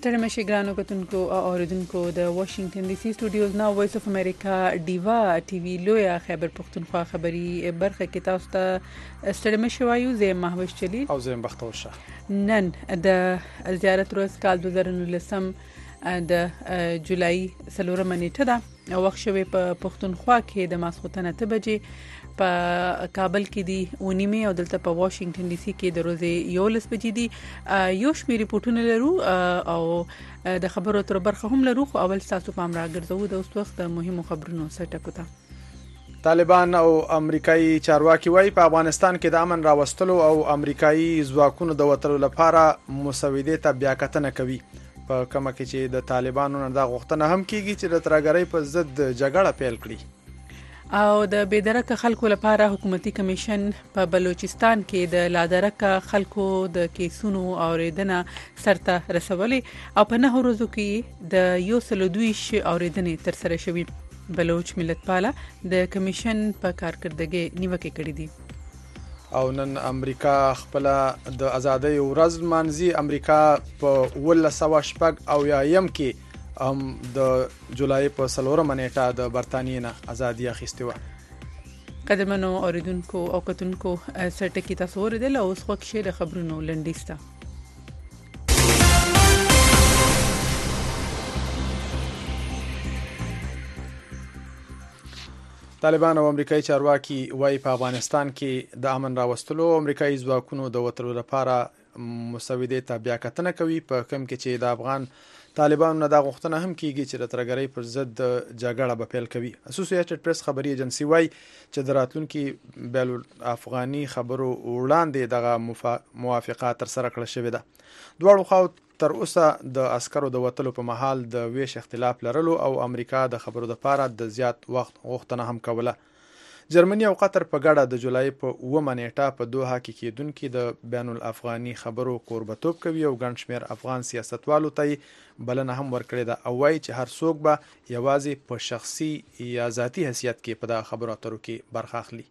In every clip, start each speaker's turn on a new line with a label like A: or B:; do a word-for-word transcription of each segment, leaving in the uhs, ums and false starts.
A: ستړي مشي ګرانو کتونکو او اوریدونکو د واشنگټن ډي سي سټوډیوز نو وایس اف امریکا ډیوا ټي وی لویا خیبر پختونخوا خبری برخه کې تاسو ته ستړي مشي وایو زه مهوش چلی
B: او زه بختور شه
A: نن د زیارت ورځ کال دوه زره نولسم د جولای څلورمه نیټه ده وخت شوی په پختونخوا کې د ماسخوتنه ته بجې په کابل کې دی ونیمه او دلته په واشنگټن ډي سي کې د ورځې یولس بجې دی یو شمېر ریپورتونه لرو او د خبرو تر برخه هم لرو خو اول تاسو پام راګرځو د اوس وخت د مهمو خبرونو سټکو ته
B: طالبان او امریکایي چارواکي وايي په افغانستان کې د امن راوستلو او امریکایي ځواکونو د وټلو لپاره مسودې ته بیا کتنه کوي په کومه کې چې د طالبانو نه د غوښتنه هم کیږي چې د ترګرۍ په ضد جګړه پیل کړي
A: او د بيدرکه خلکو لپاره حکومتي کمیشن په بلوچستان کې د لادرکه خلکو د کیسونو اوریدنه سرته رسولې او په نه ورځو کې د یو سل دویش اوریدنې تر سره شوې بلوچ ملت پاله د کمیشن په کارکردګۍ نیوکه کړې دي
B: او نن امریکا خپل د ازادۍ ورځ مانځي امریکا په ولس سوا شپږ او یایم کې ام د جولای په څلورمه نیټه د برتانیې نه ازادي اخیستې و
A: قدرمنو اوریدونکو او کتونکو سرټکی تاسو ورته له اوس خو کې د خبرونو لنډیسته
B: طالبان او امریکایي چارواکي وايي په افغانستان کې د امن راوستلو او امریکایي ځواکونو د وټلو لپاره مسودې ته بیا کتنه کوي په کوم کې چې د افغان طالبانو نه د غوښتنه هم کیږي چې د ترګرۍ پر ضد جګړه به پیل کوي اسوسییټډ پریس خبري ایجنسی وايي چې د راتلونکي بین افغاني خبرو وړاندې دغه موافقه تر سره کړل شوې ده دواړو خواو تر اوسه د عسکرو د وټلو په محل د ویش اختلاف لرلو او امریکا د خبرو لپاره د زیات وخت غوښتنه هم کوله جرمني او قطر په ګډه د جولای په اومه نیټه په دوحه کې کېدونکو د بین الافغاني خبرو کوربتوب کوي او ګڼ شمېر افغان سیاستوالو ته بلنه هم ورکړې ده او وايي چې هر څوک به یوازې په شخصي یا ذاتی حیثیت کې په دغه خبرو اترو کې برخه اخلي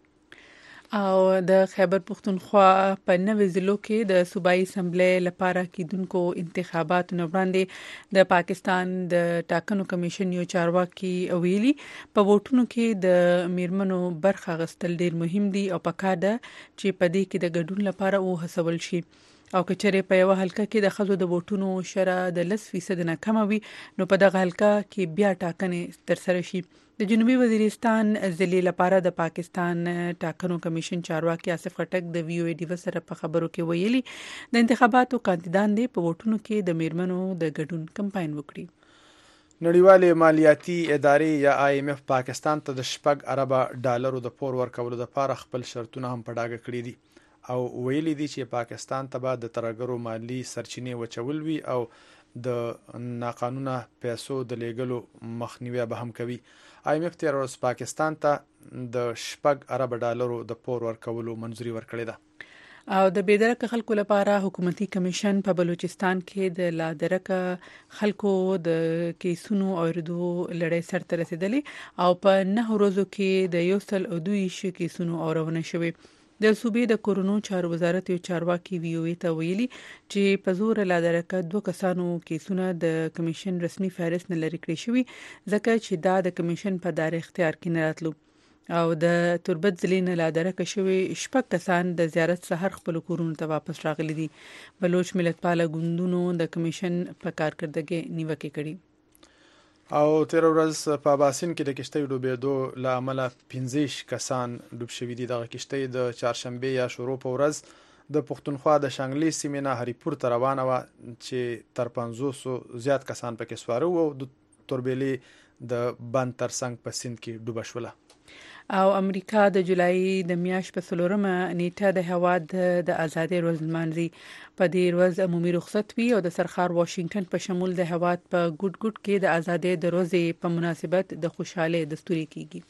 A: او د خیبر پختونخوا په نوې ضلعو کې د صوبایي اسمبلی لپاره کېدونکو انتخاباتو نه وړاندې د پاکستان د ټاکنو کمیشن یو چارواکي ویلي په ووټونو کې د میرمنو برخه غستل ډیر مهم دي او پکار ده چې په دې کې د ګډون لپاره وهڅول شي او کچره په یو حلقه کې د خزو د ووټونو شرح د لس فیصد نه کم وي نو په دغه حلقه کې بیا ټاکنې تر سره شي د جنوبي وزیرستان ضلع لپاره د پاکستان ټاکنو کمیشن چارواکي آصف خټک د وی او ای ډیو سره په خبرو کې ویلي د انتخاباتو کاندیدان دی په ووټونو کې د میرمنو د ګډون کمپاین وکړي
B: نړیوالې مالیاتي ادارې یا آی ایم اف پاکستان ته د شپږ اربه ډالرو د پور ورکولو لپاره خپل شرطونه هم په ډاګه کړي دي او ویلي دي چې پاکستان ته به د ترګرو مالی سرچینې وچول وي او د ناقانونه پیسو د لیږلو مخنیوي به هم کوي آی ایم اف تیر ورځ پاکستان ته د شپږ ارب ډالرو د پور ورکولو منځوري ورکړې ده
A: او د بيدرکه خلکو لپاره حکومتي کمیشن په بلوچستان کې د لادرکه خلکو د کیسونو اوریدو لړۍ سرته رسیدلې او په نه ورځو کې د یو سل دویش کیسونو اورونه شوې د صوبې د کورونو چارو وزارت یو چارواکي وی او ای ته ویلي چې په زور لادرکه دوه کسانو کیسونه د کمیشن رسمي فهرست نه لري کړی شوی ځکه چې دا د کمیشن په دار اختیار کې نه راتلو او د تربت ضلع نه لادرکه شوی شپږ کسان د زیارت سحر خپل کورونو ته واپس راغلي دي بلوچ ملت پاله ګوندونو د کمیشن په کارکردګۍ نیوکه کړې
B: او تیر ورځ په باسین کې د کشتۍ ډوبېدو له امله پنځه کسان ډوب شوي دي دغه کشتۍ د چهارشنبه یا شروع په ورځ د پښتونخوا د شانګلې سیمې نه هریپور ته روانه وه چې تر پنځوسو زیات کسان پکې سواره وو او د توربېلې د بند ترڅنګ په سیند کې ډوبه شوله
A: او امریکا د جولای د میاشتې په څلورمه نیټه د هواد د ازادۍ ورځ لمانځي په دې ورځ عمومي رخصت وي او د سرخار واشنگټن په شمول د هواد په ګډ ګډ کې د ازادۍ د ورځې په مناسبت د خوشاله دستوري کیږي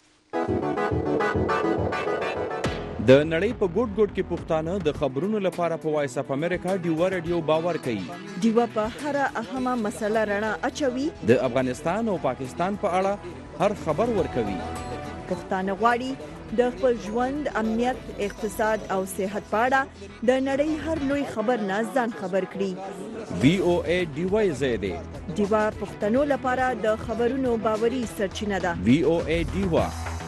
C: د نړۍ په ګډ ګډ کې پښتانه د خبرونو لپاره په وایس اف امریکا ډیو رادیو باور کوي
D: ډیو په هر اهمه مسله رڼا اچوي
C: د افغانستان او پاکستان په اړه هر خبر ورکوي
D: پښتانه غواړي د خپل ژوند، امنیت، اقتصاد او صحت په اړه د نړۍ هر لوی خبر نه ځان خبر کړي.
C: وی او ای ډیوا زیاده
D: ډیوا پښتنو لپاره د خبرونو باوري سرچینه ده.
C: وی او ای ډیوا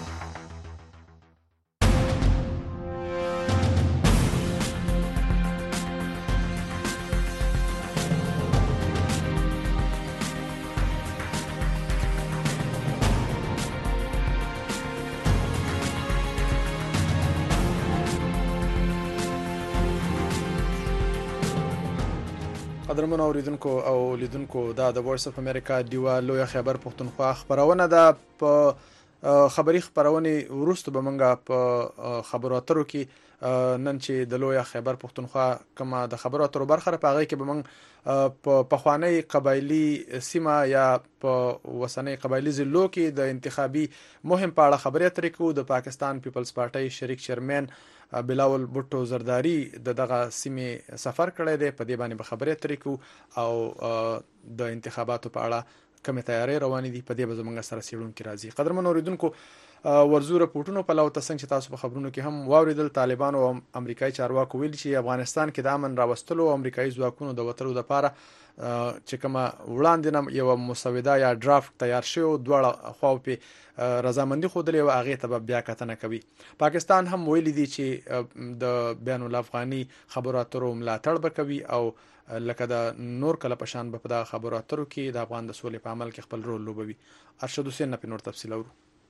B: قدرمن اوریدونکو او لیدونکو دا د وایس اف امریکا ډیوا لوی خبر پښتونخوا خبرونه ده. په خبري خبرونه ورسته به منګه په خبرو اترو کې نن چې د لوی خبر پښتونخوا کما د خبرو اترو برخه راغی کې به من په پخوانی قبایلی سیمه یا په وسنۍ قبایلی ضلعو کې د انتخابي مهم په اړه خبرې اترې کو. د پاکستان پیپلز پارټي شریک چیرمن بلاول بوټو زرداری د دغه سیمه سفر کړی دی. په دې باندې به خبرې اترې کو او د انتخاباتو په اړه کومه تیاری روانې دي په دې به زموږ سره سیړونکو راځي. قدرمن اوریدونکو ورزو رپورټونو په لو تاسو چې تاسو په خبرونو کې هم واوریدل طالبان او امریکایي چارواکو ویل چې افغانستان کې د امن راوستلو او امریکایي ځواکونو د وټرو لپاره چې کومه وړاندې یو مسوده یا ډرافټ تیار شوی دواړه خواو په رضامندي خوده او هغه ته بیا کتنه کوي. پاکستان هم ویل دي چې د بین الافغاني خبرو اترو ملاتړ وکوي او لکه د نور کله پشان په دا خبرو اترو کې د افغان د سولې په عمل کې خپل رول لوبوي. ارشد حسین په نور تفصیل اورو.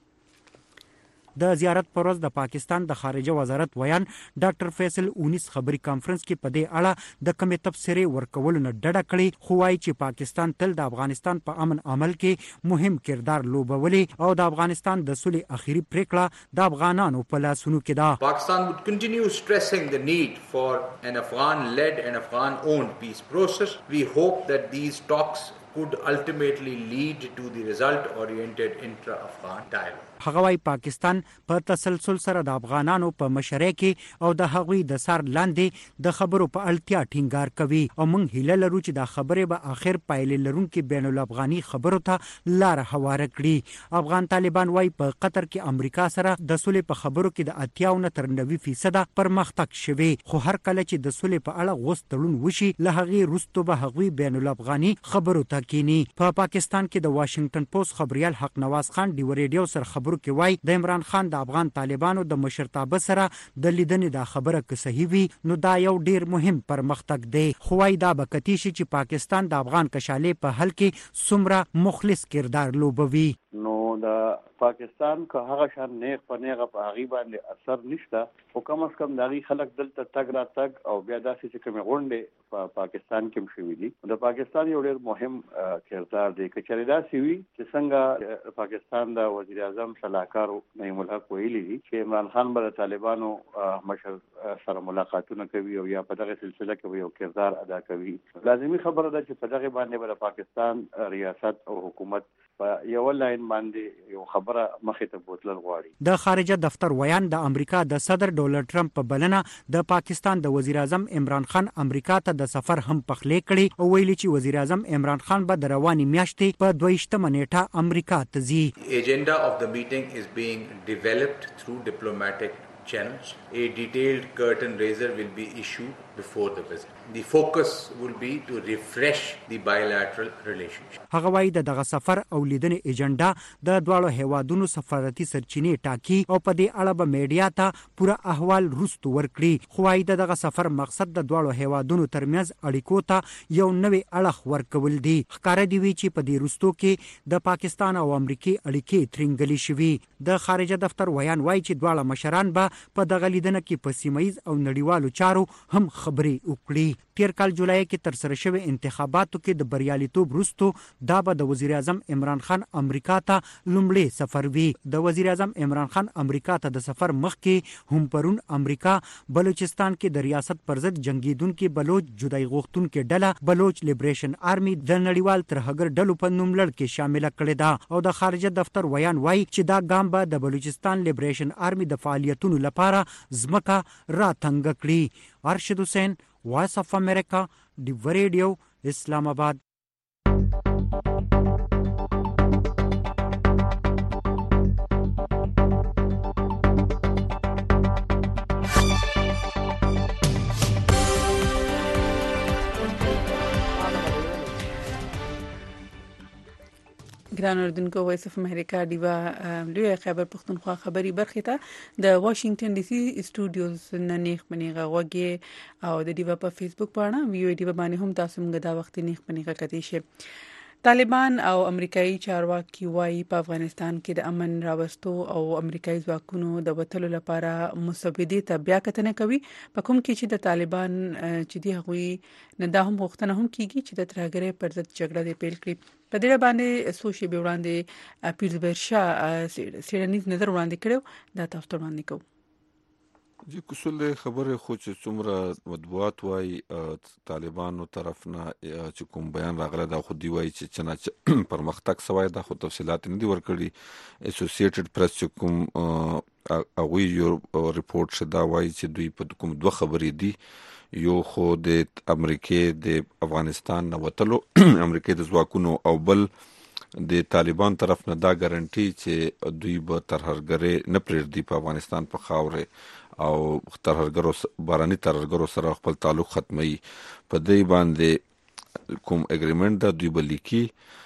E: د زیارت پر ورځ د پاکستان د خارجه وزارت ویان ډاکټر فیصل اونیس خبري کانفرنس کې په دې اړه د کمې تفسیرې ورکول نه ډډه کړې، خو وايي چې پاکستان تل د افغانستان په امن عمل کې مهم کردار لوبولي او د افغانستان د سولې اخیری پریکړه د افغانانو په لاسونو کې ده.
F: Pakistan would continue stressing the need for an Afghan-led and Afghan-owned peace process. We hope that these talks could ultimately lead to the result-oriented intra-Afghan dialogue.
E: هغه وايي پاکستان په تسلسل سره د افغانانو په مشرۍ کې او د هغوی د سر لاندې د خبرو په اړتیا ټینګار کوي او موږ هیله لرو چې د خبرې به اخر پایلې لرونکي بین الافغاني خبرو ته لار هواره کړي. افغان طالبان وايي په قطر کې امریکا سره د سولې په خبرو کې د اتیا نه تر نوي فیصد پرمختګ شوی، خو هر کله چې د سولې په اړه غوښ تړون وشي له هغې وروسته به هغوی بین الافغاني خبرو ته کینی. په پاکستان کې د واشنگټن پوسټ خبريال حق نواز خان دی ریډیو سره خبرو کې وای د عمران خان د افغان طالبانو د مشرتابه سره د لیدنې د خبره که صحیح وي نو دا یو ډیر مهم پرمختګ دی، خو وای دا به کتی شي چې پاکستان د افغان کشالې په حل کې څومره مخلص کردار لوبوي.
G: نو د پاکستان که هغه شان نیغ په نیغه په هغې باندې اثر نشته، خو کم از کم د هغې خلک دلته تګ را تګ او بیا داسې چې کومې غونډې په پاکستان کې هم شوي دي. د پاکستان یو ډېر مهم کردار دی. که چېرې داسې وي چې څنګه پاکستان د وزیر اعظم صلاحکار نعیم الحق ویلي دي چې عمران خان به د طالبانو مشر سره ملاقاتونه کوي او یا په دغه سلسله کې به یو کردار ادا کوي، لازمي خبره ده چې په دغه باندې به د پاکستان ریاست او حکومت په یو لاین باندې یو خبره مخې ته بوتلل غواړي.
E: د خارجه دفتر ویان د امریکا د صدر ډونالد ټرمپ په بلنه د پاکستان د وزیر اعظم عمران خان امریکا ته د سفر هم پخلی کړي او ویلي چې وزیر اعظم عمران خان به د رواني میاشتې په دویشتمه نیټه امریکا ته ځي.
F: Agenda of the meeting is being developed through diplomatic channels. A detailed curtain raiser will be issued before the visit. The focus will be to refresh the bilateral relationship.
E: هغه وايي د دغه سفر او لیدنې ایجنډا د دواړو هیوادونو سفارتي سرچینې ټاکي او په دې اړه به میډیا ته پوره احوال وروسته ورکړي، خو وايي د دغه سفر مقصد د دواړو هیوادونو ترمنځ اړیکو ته یو نوې اړخ ورکول دي. ښکاره دی چې په دې وروستو کې د پاکستان او امریکای اړیکې ترنګلې شوي. د خارجه دفتر ویان وايي چې دواړه مشران به په دغه لیدنه کې په سیمایي او نړیوالو چارو هم خبرې وکړي. تیر کال جولای کې تر سره شوی انتخاباتو کې د بریالیتوب وروسته دا به د وزیر اعظم عمران خان امریکا ته لومړی سفر وي. د وزیر اعظم عمران خان امریکا ته د سفر مخکې هم پرون امریکا بلوچستان کې د ریاست پر ضد جنگیدونکو بلوچ جدای غوښتونکو ډله بلوچ لیبریشن آرمي د نړیوال ترهګر ډلو په نوم لړ کې شامل کړي ده او د خارجه دفتر ویان وایي چې دا ګام به د بلوچستان لیبریشن آرمي د فعالیتونو لپاره ځمکه را تنګ کړي. ارشد حسین، وایس اف امریکا، ډیو ریډیو، اسلام آباد.
A: ګران اوردونکو وایس اف امریکا دیوا لوی خبر پښتونخوا خبري برخه ته د واشنگټن ډي سي سټوډیوز نه نیخ منیغه وګي او د دیوا په فیسبوک باندې ویو دیوا باندې هم تاسو موږ دا وخت نیخ منیغه کدي شي. طالبان او امریکایي چارواکي وايي په افغانستان کې د امن راوستو او امریکایي ځواکونو د وټلو لپاره مسودې ته بیا کتنه کوي په کوم کې چې د طالبان چې دی هغوی نه دا هم غوښتنه هم کیږي چې د ترهګرۍ پر ضد جګړه دې پیل کړي. په دې باندې سوشي به وړاندې پیرزبرشا سیرنیز نظر وړاندې کړو دا تاسو ته وړاندې کوم.
H: جی کوسل خبره خو چې څومره مطبوعات وای طالبانو طرف نه چې کوم بیان راغله دا خو دی وای چې چنانچه پرمختګ سوای دا خو تفصيلات نه دی ورکړي. اسوسییټډ پریس چې کوم هغه یو ریپورت شدا وای چې دوی په کوم دوه خبرې دي، یو خو د امریکای د افغانستان نه وتلو امریکای د ځواکونو او بل د طالبان طرف نه دا ګارانټي چې دوی به ترهګرۍ نه پرېږدي په افغانستان په خاوره او ترهګرو باراني ترهګرو سره خپل تعلق ختمي. په دې باندې کوم اګریمنت دا دوی به لیکي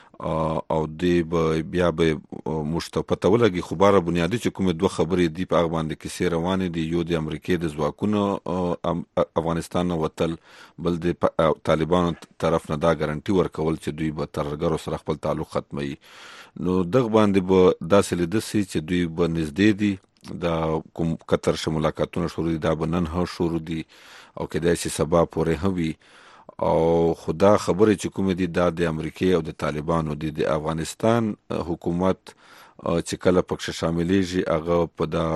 H: او دی به بیا به مشتپته ولګي. خو بار بنیادی چې کوم دوه خبرې دی په هغه باندې کې روانې دي، یو د امریکای د ځواکونو افغانستان نه وتل، بل د طالبانو طرف نه دا ګارانټي ورکول چې دوی به ترهګرو سره خپل تعلق ختمي. نو دغه باندې به داسې لیدسي چې دوی به نږدې دي دا کوم قطر شه ملاقاتونه شروع دي، دا بنن ها شروع دي او کله چې سبا پورې هوي او خدا خبره چې کوم دي دا د امریکای او د طالبانو دي. د افغانستان حکومت چې کله پکې شاملېږي هغه په دا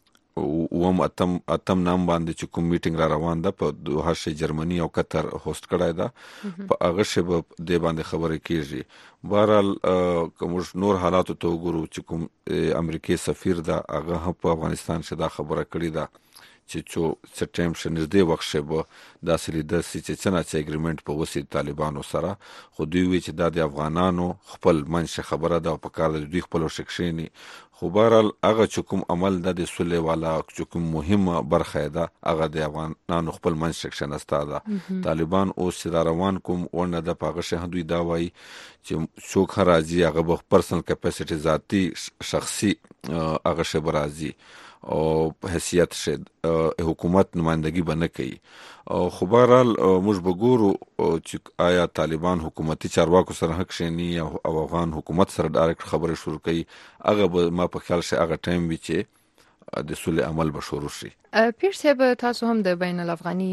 H: وم اتم اتم نام باندې چې کوم میټینګ را روان ده په دوه ش جرمني او قطر هوست کړای ده په هغه شی به د باندې خبره کیږي. بهرحال کوم نور حالات ته وګورو چې کوم امریکای سفیر ده هغه په افغانستان شدا خبره کړې ده چې چو سټیم شنځدې وخت شبه دا سلی د سې چې څنګه چې اګریمنت په وسی طالبانو سره خو دوی وی چې د افغانانو خپل منځ خبره ده او په کار د دوی خپل شکشینی. خو بهرحال هغه چې کوم عمل د سولې والا چې کوم مهمه برخه ده هغه د افغانانو خپل منځ شکشن استاده. طالبان او سره روان کوم ورنه د پاغه شه دوی دا وای چې څوک راځي هغه په پرسنل کیپاسټي ذاتی شخصي هغه شه برازي او حیثیت شد حکومت نمائندگی بنه کوي. خو بهرحال موږ بګورو چې آیا طالبان حکومتي چارواکو سره حق شینی او افغان حکومت سره ډایرکټ خبرې شروع کوي، هغه به ما په خیال شي هغه ټایم وي چې د سولې عمل به شروع شي.
I: پیر صاحب تاسو هم د بین الافغاني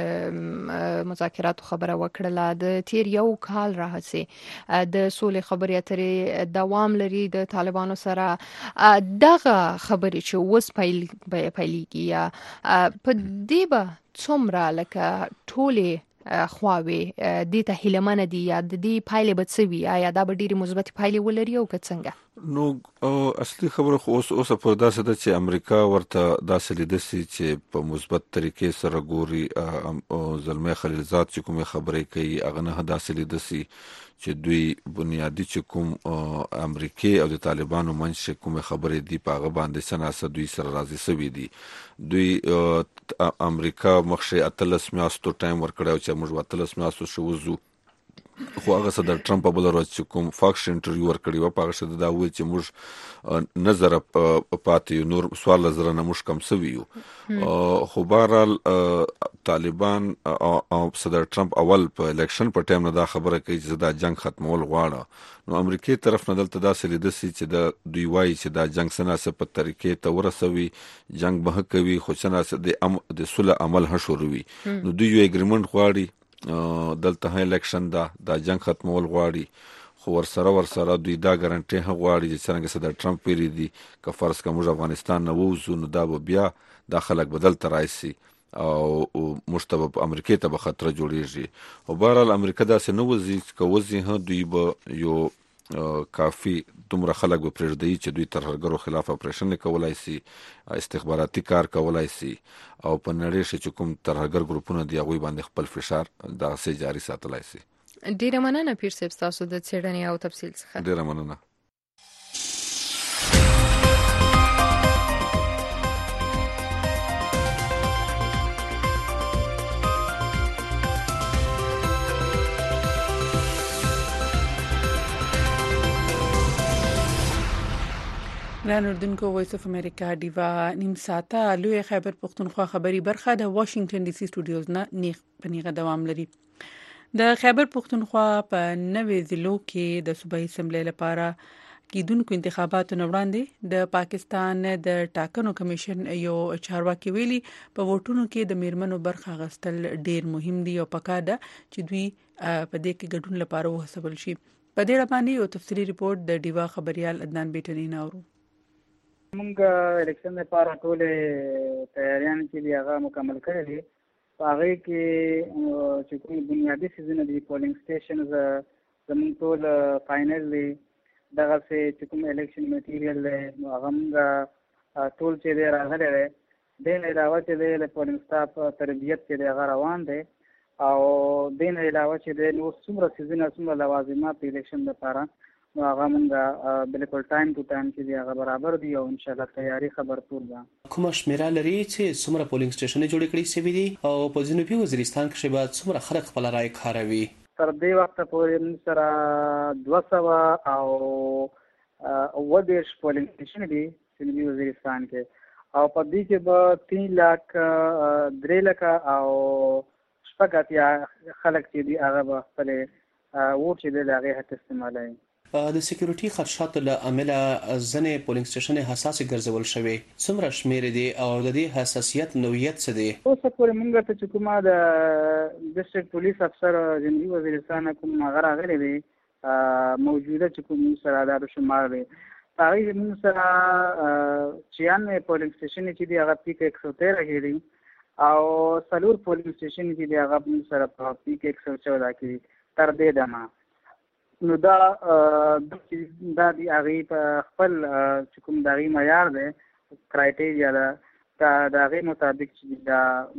I: مذاکراتو خبره وکړه، د تیر یو کال راهسي د سولې خبرې اترې دوام لري د طالبانو سره. دغه خبرې چې وس پیل پیلېږي یا په دې به څومره لکه ټولې خواوي د ته هیلمنه دي یا د دې پایلې به څه وي، یا دا به ډېری مثبت پایلې ولري او که څنګه؟
H: نو اصلي خبره خو اوس اوس په داسې ده چې امریکا ورته داسې لیدسي چې په مثبت طریقې سره ګوري. زلمه خلیلزاد چې کومه خبرې کوي هغه نه داسې لیدسي چې دوی بنیادی چې کوم امریکای او د طالبانو منځ کومه خبرې دی په هغه باندې سناسه دوی سره راضي سوي دي. دوی امریکا مخشه اتلس میاشتو ټایم ورکړو چې موږ اتلس میاشتو شو وزو، خو هغه صدر ټرمپ په بل ورځ چې کوم فاکس انټرویو ورکړی و په هغه شته دا وایي چې موږ نظر پاتې نور سوال زره نه موږ کم سویو. خو بهرحال طالبان او صدر ټرمپ اول په الیکشن په ټایم نه دا خبره کوي چې دا جنگ ختمول غواړي. نو امریکای طرف نه دلته دا سلیدسي چې دا دوی وایي چې دا جنگ سناسه په طریقې ته ورسوي، جنگ به کوي خو سناسه د د صلح عمل ه شروعي. نو دوی یو اګریمنت غواړي دلته الیکشن دا د جنگ ختمول غواړي، خو ورسره ورسره دوی دا ګارانټي هم غواړي چې څنګه صدر ټرمپ پیری دي که فرض کوم افغانستان نه ووزو نو دا به بیا د خلک بدل ترایسي او مشتبه امریکای ته به خطر جوړیږي. او بهرحال امریکا دا څه نه وزي کوزي ها دوی به یو کافی دومره خلک به پرېږدي چې دوی ترهګرو خلاف اپریشن کولای شي، استخباراتي کار کولای شي او په نړۍ کې کوم ترهګر ګروپونه دی هغه باندې خپل فشار دا سه جاري ساتلای شي.
I: ډیره مننه پیر صاحب تاسو د څېړنې او تفصیل څخه.
H: ډیره مننه.
A: ګران اردوونکو وایس اف امریکا دیوا نیم ساعته لوی خیبر پختونخوا خبری برخه د واشنگټن ډي سي سټوډیوز نه نیغ پنیغه دوام لري. د خیبر پختونخوا په نوې ضلعو کې د صوبایي اسمبلی لپاره کیدونکو انتخاباتو نه وړاندې د پاکستان د ټاکنو کمیشن یو چارواکي ویلي په ووټونو کې د میرمنو برخه غستل ډیر مهم دي او پکار ده چې دوی په دې کې ګډون لپاره وهڅول شي. په دې اړه باندې یو تفصیلی ریپورت د دیوا خبريال عدنان بیٹنی ناورو.
J: موږ الیکشن لپاره ټول تیاریان چې دی هغه مکمل کړی دي. په هغه کې چې کوم بنیادی سیزن دی پولینګ سټیشنز زموږ ټول فائنل دی دغه چې کوم الیکشن میټیریل دی هغه موږ ټول چې دی راغلی دی. د علاوه چې دی له پولینګ سټاف تربیت چې دی هغه روان دی او د علاوه چې دی نو څومره سیزن څومره لوازمات الیکشن لپاره نو هغه موږ بالکل ټایم ټو ټایم چې دی هغه برابر دی او ان شاء الله تیاری خبرتور ده.
K: کومه شمیره لري چې څومره پولینګ سټیشن جوړ کړي شوی دي او په جنوبي وزیرستان کې به څومره خلک خپل رائے کاروي؟
J: تر دې وخت پورې سره دوه سوه او اووه دېرش پولینګ سټیشن دي جنوبي وزیرستان کې او په دې کې به تین لاک درې لکه او شپږ اتیا خلک چې دي هغه به خپل ووټ چې دی د هغې حق استعمالوي.
K: د سکیورټي خدشاتو له امله ځینې پولینګ سټیشن حساسې ګرځول شوي. څومره شمیر دي او د دې حساسیت نوعیت څه دی؟
J: اوس پورې موږ ته چې کومه د ډسټرکټ پولیس افسر جنوبي وزیرستان کوم هغه راغلی دی موجوده چې کوم سره دا شمار دی هغه موږ سره چیانوې پولینګ سټیشن چې دی هغه پیک ایک سو تیرہ کې دی او څلور پولینګ سټیشن چې دی هغه موږ سره په پیک ایک سو چودہ کې تر دې دمه. نو دا دا دی هغه په خپل چې کوم د هغې معیار دی کرایټیریا ده د هغې مطابق چې دا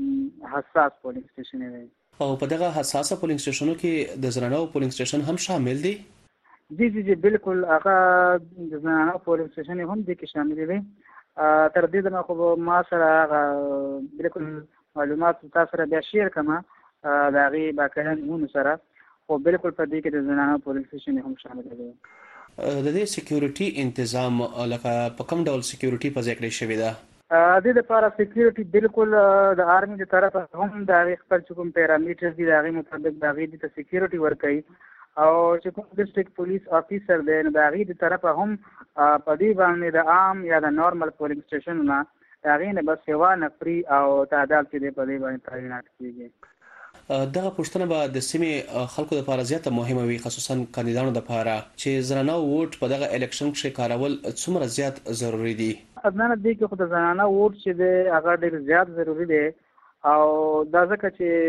J: حساس پولینګ سټیشن دی.
K: او په دغه حساسه پولینګ سټیشنونو کې د زنانو پولینګ سټیشن هم شامل دی؟
J: جی جی جی بالکل هغه د زنانو پولینګ سټیشن هم دې کې شامل دي. تر دې دمه خو ما سره هغه بالکل معلومات تاسو سره بیا شیر کړم د هغې باقاعده نومونو سره خو بالکل په دې کې د زنانو پولینګ سټیشن هم شامل دي.
K: د دې سکیورټي تنظیم لکه په کوم ډول سکیورټي په ځای کړی شوې ده؟
J: د دې لپاره سکیورټي بالکل د آرمي د طرفه هم د هغې خپل چې کوم پیرامیټرز دي د هغې مطابق د هغې ته سکیورټي ورکوي او چې کوم ډسټرکټ پولیس افیسر دی نو د هغې د طرفه هم په دې باندې د عام یا د نارمل پولینګ سټیشن نه د هغې نه بس یوه نفري او تعداد چې دی په دې باندې تعینات کېږي.
K: دغه پوښتنه به د سیمې خلکو لپاره زیاته مهمه وي خصوصا کاندیدانو لپاره چې زنانه ووټ په دغه الیکشن کې کارول څومره زیات ضروری دي؟
J: ادنانه دې کې خو د زنانه ووټ چې دی هغه ډېر زیات ضروری دی او دا ځکه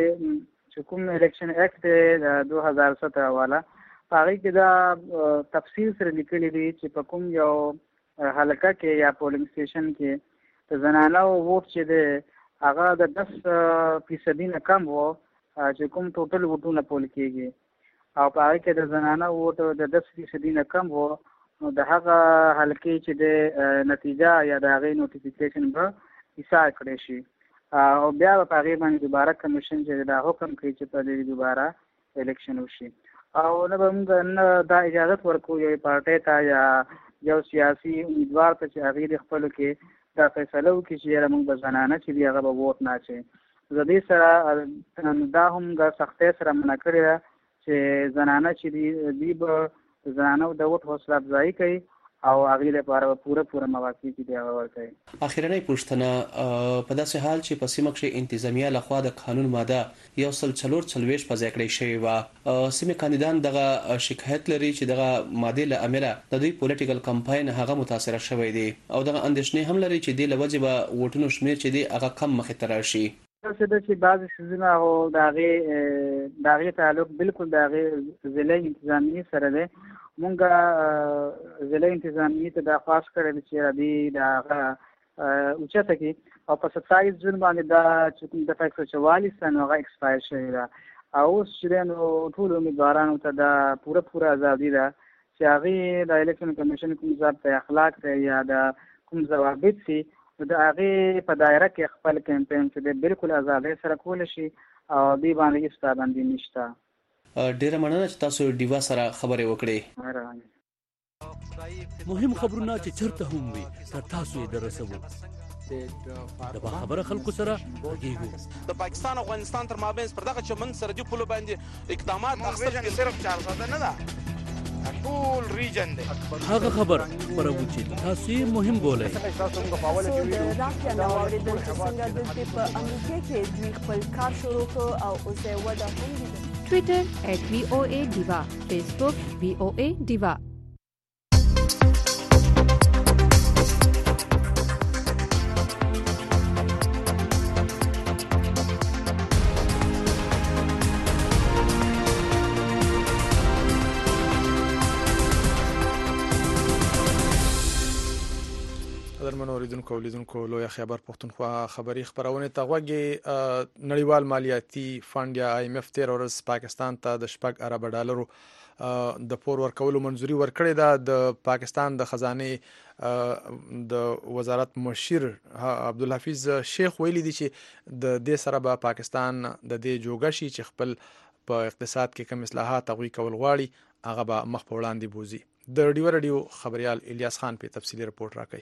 J: چې کوم الیکشن اکټ دی د دوه هزار ستره والا په هغې کې دا تفصیل سره لیکلي دي چې په کوم یو حلقه کې یا پولینګ سټیشن کې د زنانه ووټ چې دی هغه د دس فیصدي نه کم و چې کوم ټوټل ووټونه پول کېږي او په هغې کې د زنانه ووټ د دس فیصدي نه کم و نو د هغه حلقې چې د نتیجه یا د هغې نوټیفیکیشن به حساب کړی شي او بیا به په هغې باندې دوباره کمیشن چې دا حکم کوي چې په دې دوباره الیکشن وشي او نه به موږ نه دا اجازت ورکوو یوې پارټۍ ته یا یو سیاسي امیدوار ته چې هغې د خپلو کې دا فیصله وکړي چې یاره موږ به زنانه چې دي هغه به ووټ نه اچوي. زه دې سره دا هم د سختۍ سره منع کړې ده چې زنانه چې دي دوی به زنانو د ووټ حوصله افزایي کوي او هغې لپاره به پوره پوره مواقع چې دي هغه ورکوي.
K: اخرنۍ پوښتنه په داسې حال چې په سیمه کښې انتظامیه لخوا د قانون ماده یو سل څلور څلوېښت په ځای کړی شوې وه سیمې کاندیدان دغه شکایت لري چې دغه مادې له امله د دوی پولیټیکل کمپاین هغه متاثره شوی دی او دغه اندېښنې هم لري چې دې له وجې به ووټونو شمېر چې دی هغه کم مخې ته راشي.
J: داسې ده چې بعضې څیزونه هغو د هغې د هغې تعلق بالکل د هغې ضلعي انتظامیې سره دی. مونږ ضلعي انتظامیې ته درخواست کړی دی چې دوی د هغه اوچته کړي او په ستایس جون باندې دا چې کوم دفعه ایک سو چوالیس ده نو هغه ایکسپایر شوې ده او اوس چې دی نو ټولو امیدوارانو ته دا پوره پوره ازادي ده چې هغې د الیکشن کمیشن کوم ضابط اخلاق دی یا د کوم ضوابط سي د هغې په دایره کې خپل کمپین چې دی بالکل ازادۍ سره کولی شي او دوی باندې هېڅ پابندي نشته.
K: ډیره مننه چې تاسو ډیوا سره خبرې وکړې.
L: مهم خبرونه چې چرته هم وي تر تاسو یې درسوو د باخبره خلکو سره غږیږو.
M: د پاکستان او افغانستان تر مابین پر دغه چمن سرحدي پولو باندې اقدامات اخیستل صرف چار ساده نه ده، ټول ریجن دی.
L: هغه خبر خپروو چې تاسو یې مهم بولئ.
D: د راکیا نو اوریدل چې څنګه دلته په امریکا کې دوی خپل کار شروع کړ او اوس یې وده هم لیدل.
I: ټویټر ایټ وی او ای ډیوا، فیسبوک وی او ای ډیوا.
B: قدرمن اوریدونکو او لیدونکو لوی خبر پښتونخوا خبری خبرونه ته غوږی. نړیوال مالیاتي فند یا آی ایم اف تیر ورځ پاکستان ته د شپږ ارب ډالرو د پور ورکولو منځوري ورکړې ده. د پاکستان د خزانه د وزارت مشیر عبدالحفیظ شیخ ویلي دي چې د دې سره به پاکستان د دې جوګه شي چې خپل په اقتصاد کې کوم اصلاحات غوي کول غواړي هغه به مخ په وړاندې بوزي. د ډیو رادیو خبريال الیاس خان په تفصیلی رپورت راکړي.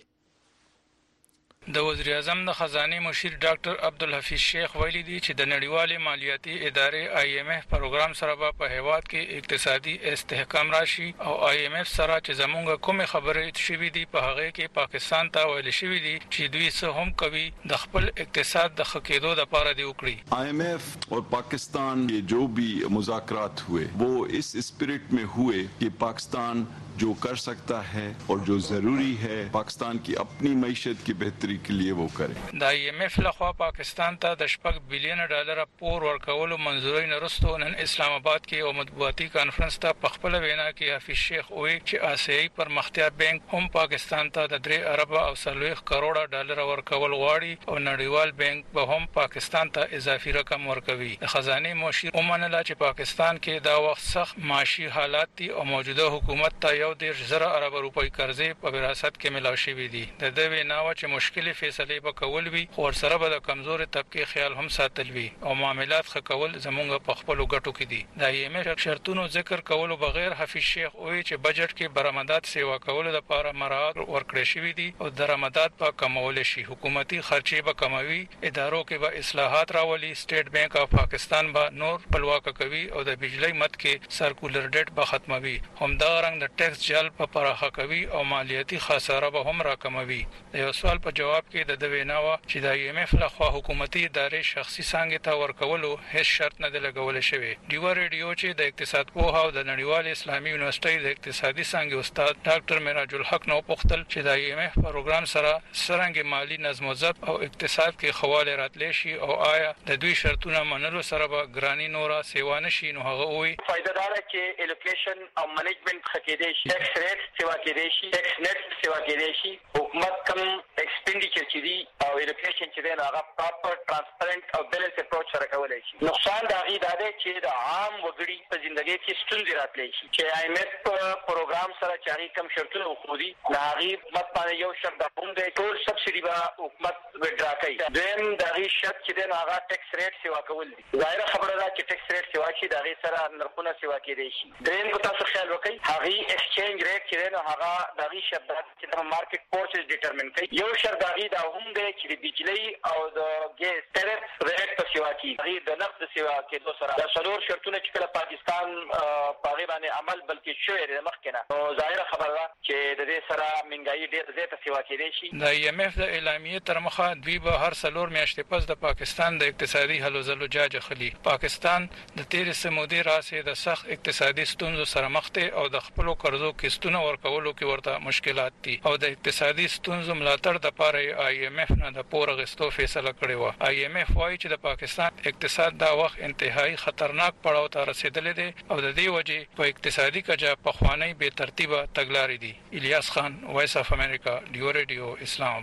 N: د وزیر اعظم د خزانه مشیر ډاکټر عبدالحفیظ شیخ ویلي دي چې د نړیوالې مالیاتي ادارې آی ایم اف پروګرام سره په هیواد کې اقتصادي استحکام راشي او آی ایم اف سره چې زمونږ کومه خبرې شوې دي په هغه کې پاکستان ته ویل شوې دي چې دوی څه هم کوي د خپل اقتصاد د خکېدو لپاره دی وکړي.
O: آئی ایم ایف اور پاکستان کے جو بھی مذاکرات ہوئے وہ اس اسپرٹ میں ہوئے کہ پاکستان جو کر سکتا ہے اور جو ضروری ہے پاکستان کی اپنی معیشت کی بہتری کے لیے وہ کرے.
N: د آی ایم اف لخوا پاکستان ته د شپږ بلین ډالر پور ورکولو منځوري نرسته نن اسلام آباد کې او مطبوعاتي کانفرنس ته په خپل وینا کې حفیظ شیخ وایي چې آسیایي پرمختیا بانک هم پاکستان ته د درې ارب او څلوېښت کروڑه ډالر ورکول غواړي او نړیوال بانک به هم پاکستان ته اضافي رقم ورکوي. د خزانه مشیر ومنله چې پاکستان کې دا وخت سخت معاشي حالات دي او موجوده حکومت ته یو ډیر زره ارب روپۍ قرضې په وراثت کې ملاو شوې دي. د دې ویناوه چې مشکل فیصله به کول وي خو سره به د کمزوري طبقه خیال هم ساتل وي او معاملات ښه کول زمونږ په خپل ګټو کې دي. د آی ایم اف شرطونو ذکر کولو بغیر حفیظ شیخ وایي چې بجټ کې برآمدات سیوا کولو لپاره مراعات ورکړې شوې دي او درآمدات په کمول شي. حکومتي خرچې به کموي، ادارو کې به اصلاحات راولي، سټیټ بانک اف پاکستان به نور خپلواک کوي او د بجلی مت کې سرکولر ډیټ به ختموي. همدا رنګ د ټیکس جل په پراخه کوي او مالیاتي خساره به هم راکموي. د یو سوال په جواب کې د دویناوه چې د آی ایم اف لخوا حکومتي ادارې شخصي څنګه ته ورکولو هیڅ شرط نه لګول شوی. ډیو رادیو چې د اقتصاد په هاو د نړیوال اسلامي یونیورسيټي د اقتصادي څنګه استاد ډاکټر میراج الحق نو پختل چې د آی ایم اف پروګرام سره څنګه مالی نظم او ضبط او اقتصاد کې خواله راتلی شي او آیا د دوی شرطونه منلو سره به ګرانی نورا سیوا نشي. نو هغه وایي
P: فائدہ دار چې الوکیشن او منیجمنت خکېدې شي، ټیکس ریټ سیوا کېدې شي، ټیکس نیټ سیوا کېدې شي، حکومت کم ایکسپینډیچر چې دی او الوکیشن چې دی هغه پراپر ترانسپیرنٹ او بیلنس اپروچ سره کولای شي. نقصان دا غي دا دی چې د عام وګړي په ژوندۍ کې ستونزې راتلی شي چې آی ایم اف پروګرام سره چې هغه کم شرطونه وخوري نه هغه حکومت باندې یو شرط د هم دی ټول سبسيډي به حکومت وډرا کوي. دیم دا غي شرط چې دی هغه ټیکس ریټ سیوا کول دي. ظاهره خبره ده چې ټیکس ریټ سیوا شي دا غي سره نرخونه سیوا کېدې شي. دریم کو تاسو خیال وکړئ هغه ایکسچینج ریټ چې دی هغه د غي شرط چې د مارکیټ فورسز ډیټرمن کوي. یو شرط دا غي دا هم دی چې د بجلی او د ګیس ټریف ریټ په سیوا کې غي د نقد سیوا کې دوه سره د څلور شرطونه چې کله پاکستان په غي باندې عمل بلکې شوی دی مخکنه نو ظاهره خبره ده چې د دې سره منګایي ډېر زیاته سیوا کېدې شي.
N: د آی ایم اف د اعلامیه تر مخه دوی به هر څلور میاشتې پس د پاکستان د اقتصادي هلو ځلو جاج خلی. پاکستان د تیر سمودي راسه د سخت اقتصادي ستونزو سره مخ ته او د خپل قرضو کیستونه ورکولو کې ورته مشکلات دي او د اقتصادي ستونزو ملاتړ د پاره آی ایم اف نه د پور غستو فیصله کړې و. آی ایم اف وایي چې د پاکستان اقتصاد دا وخت انتهایی خطرناک پړاو ته رسیدلی دی او د دې وجې په اقتصادي کچه په خوانی به ترتیبه تګلارې دي. الیاس خان، وایس اف امریکا، ډیو رادیو، اسلام.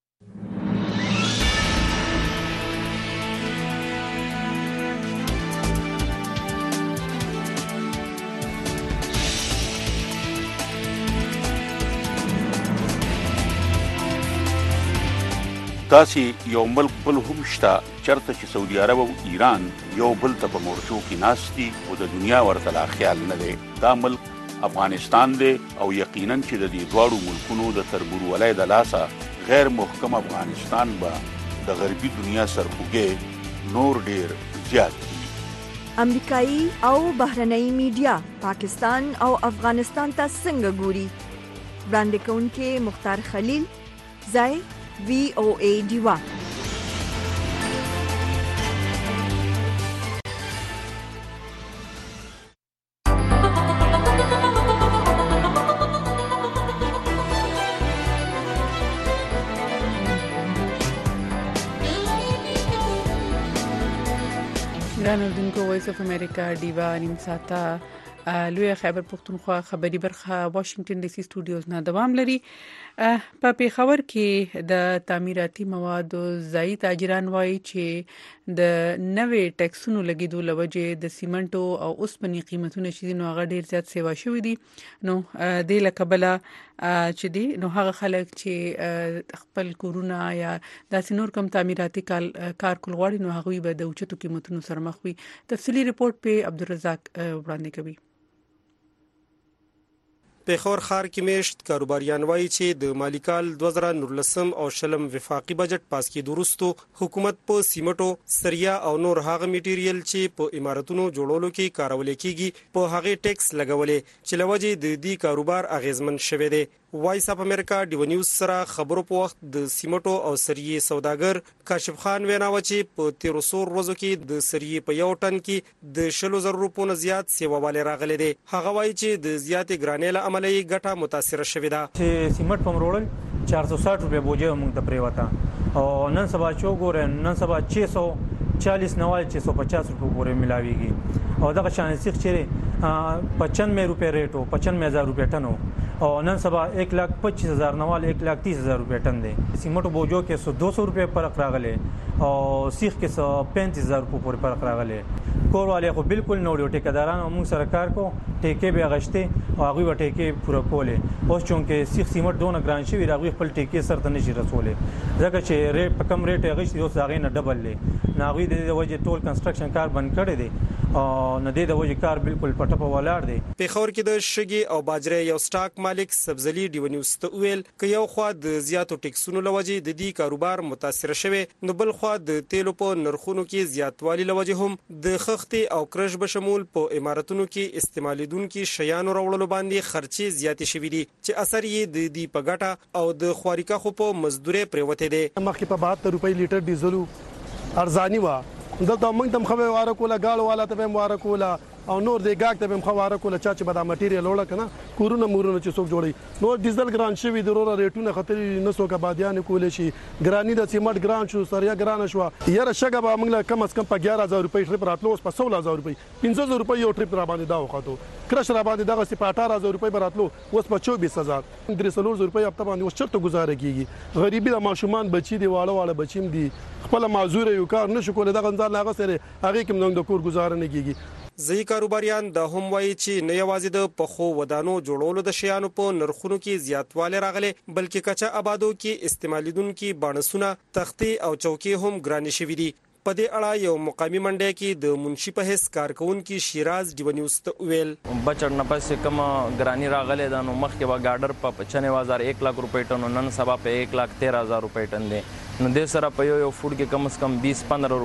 Q: داسې یو ملک بل هم شته چرته چې سعودي عرب او ایران یو بل ته په مورچو کې ناست دي او د دنیا ورته لا خیال نه دی. دا ملک افغانستان دی او یقینا چې د دې دواړو ملکونو د تربورولۍ د لاسه غیر محکم افغانستان به د غربي دنیا سرخوږی نور ډیر زیات
R: امریکایي او بهرنۍ میډیا پاکستان او افغانستان ته څنګه ګوري؟ وړاندې کوونکی مختار خلیل، ځای وی او ای ډیوا.
A: ګران اوردونکو، وایس اف امریکا ډیوا نیم ساعته لوی خیبر پختونخوا خبري برخه واشنگټن ډي سي سټوډیوز نه دوام لري. په پیښور کې د تعمیراتي موادو ځای تاجران وایي چې د نوې ټیکسونو لګیدو لوجه د سیمنټو او اوسپنې قیمتونه چې نو هغه ډیر زیات سیوا شوې دي. نو د لکبله چې دي نو هغه خلک چې خپل کورونه یا د سينور کم تعمیراتي کار کول غواړي نو هغه به د اوچتو قیمتونو سره مخ وي. تفصيلي رپورت په عبدالرزاق وړاندې کوي.
S: پیښور ښار کې میشت کاروباریان وایي چې د مالی کال دوه زره نولسم او شلم وفاقي بجټ پاس کېدو وروسته حکومت په سیمټو، سریا او نور هغه میټیریل چې په اماراتونو جوړولو کې کارول کېږي په هغه ټیکس لګولې چې لوجه د دې کاروبار اغیزمن شوه دی. وایس اف امریکا ډیو نیوز سره خبرو په وخت د سیمټو او سریې سوداګر کاشف خان وینا و چې په تیرو سو ورځو کې د سریې په یو ټن کې د شلو زر روپو نه زیات سیوا والے راغلي دي. هغه وایي چې د زیاتې ګرانۍ له عملي ګټه متاثر شوې ده.
T: چې سیمټ په مروړل چار سو ساठ روپے بوجه موږ ته پریوتا او نن سبا چوغور نن سبا چھ سو چالیس نوال چھ سو پچاس روپے پورې ملاويږي او دغه شان سیخ چیرې پچانوے روپے ریټو پچانوے ہزار روپے ټنو او نن سبا ایک لاکھ پچیس ہزار نوال ایک لاکھ تیس ہزار روپے ټن دی. سیمټو بوجو کې سو دو سو روپے فرق راغلی او سیخ کې سو پینتیس ہزار روپے پورې فرق راغلی. کور والے خو بالکل نو ډیو ټیکداران موږ سره کار کو ټیکې به غشته او هغه و ټیکې پوره کوله. اوس چونکه سیخ سیمټ دونه ګران شوی راغوي خپل ټیکې سره نشي رسوله ځکه چې ریټ په کم ریټ غشتي اوس هغه نه ډبل لې ناغوي د وجه ټول کنستراکشن کار بند کړی دی او نه د وجه کار بالکل پټه په ولاړ دی.
S: پیښور کې د شګي او باجرې یو سٹاک مالک سبزلی ډیو نیوز ته ویل ک یو خو د زیاتو ټیکسونو لوجه د دې کاروبار متاثر شوه نو بل خو د تیلو په نرخونو کې زیاتوالی لوجه هم د خختي او کرش بشمول په اماراتونو کې استعمالیدونکو شیانو راوړلو باندې خرچي زیاتې شوې دي چې اثر یې د دې په ګټه او د خواريکا خو په مزدوري پریوته دي.
U: مخکې په بهتر روپۍ لیټر ډیزلو ارزانی و دلته موږ تم خو واره کوله گاړو والا ته هم واره کوله او نور دی گاګ ته هم خو واره کوله چا چې بدا مټیریل وړه کنه کورونه مورونه چې څوک جوړي نو ډیزل ګران شوی ضرور ریټونه خطر نه سو کا بادیان کولې شي ګرانی د سیمټ ګران شو سریا ګران شو یاره شګه به موږ کم از کم په اګیاره هزار روپۍ ټریپ راتلو اوس په سولہ هزار روپۍ پنځه زره روپۍ یو ټریپ را باندې دا وخته کرش را باندې دغه سی په اٹھارہ هزار روپۍ براتلو اوس په چوبیس هزار درې سلور زره روپۍ هفته باندې اوس چرته گزاره کیږي. غریبي د ماشومان بچي دی واړه واړه بچیم دي خپل معذور یو کار نشو کولای دغه ځان لاغه سره هغه کوم نوم د کور گزاره نه کیږي.
S: ځای کاروباریان د هم وایي چې نه یوازې د پخو ودانو جوړولو د شیانو په نرخونو کې زیاتوالی راغلی بلکې کچا آبادو کې استعمالیدونکو بانسونه تختې او چوکۍ هم ګرانې شوې دي. په دې اړه یو مقامی منډه کې د منشي په حیث کارکونکو شیراز ډیو نیوز ته ویل
V: بچړ نه پس کوم ګرانی راغله د نو مخ کې وا گاډر په پچانوے ہزار ایک لاکھ روپے ټن نن سبا په ایک لاکھ تیرہ ہزار روپے ټن دی. نو د سره په یو فوډ کې کم از کم بیس پندرہ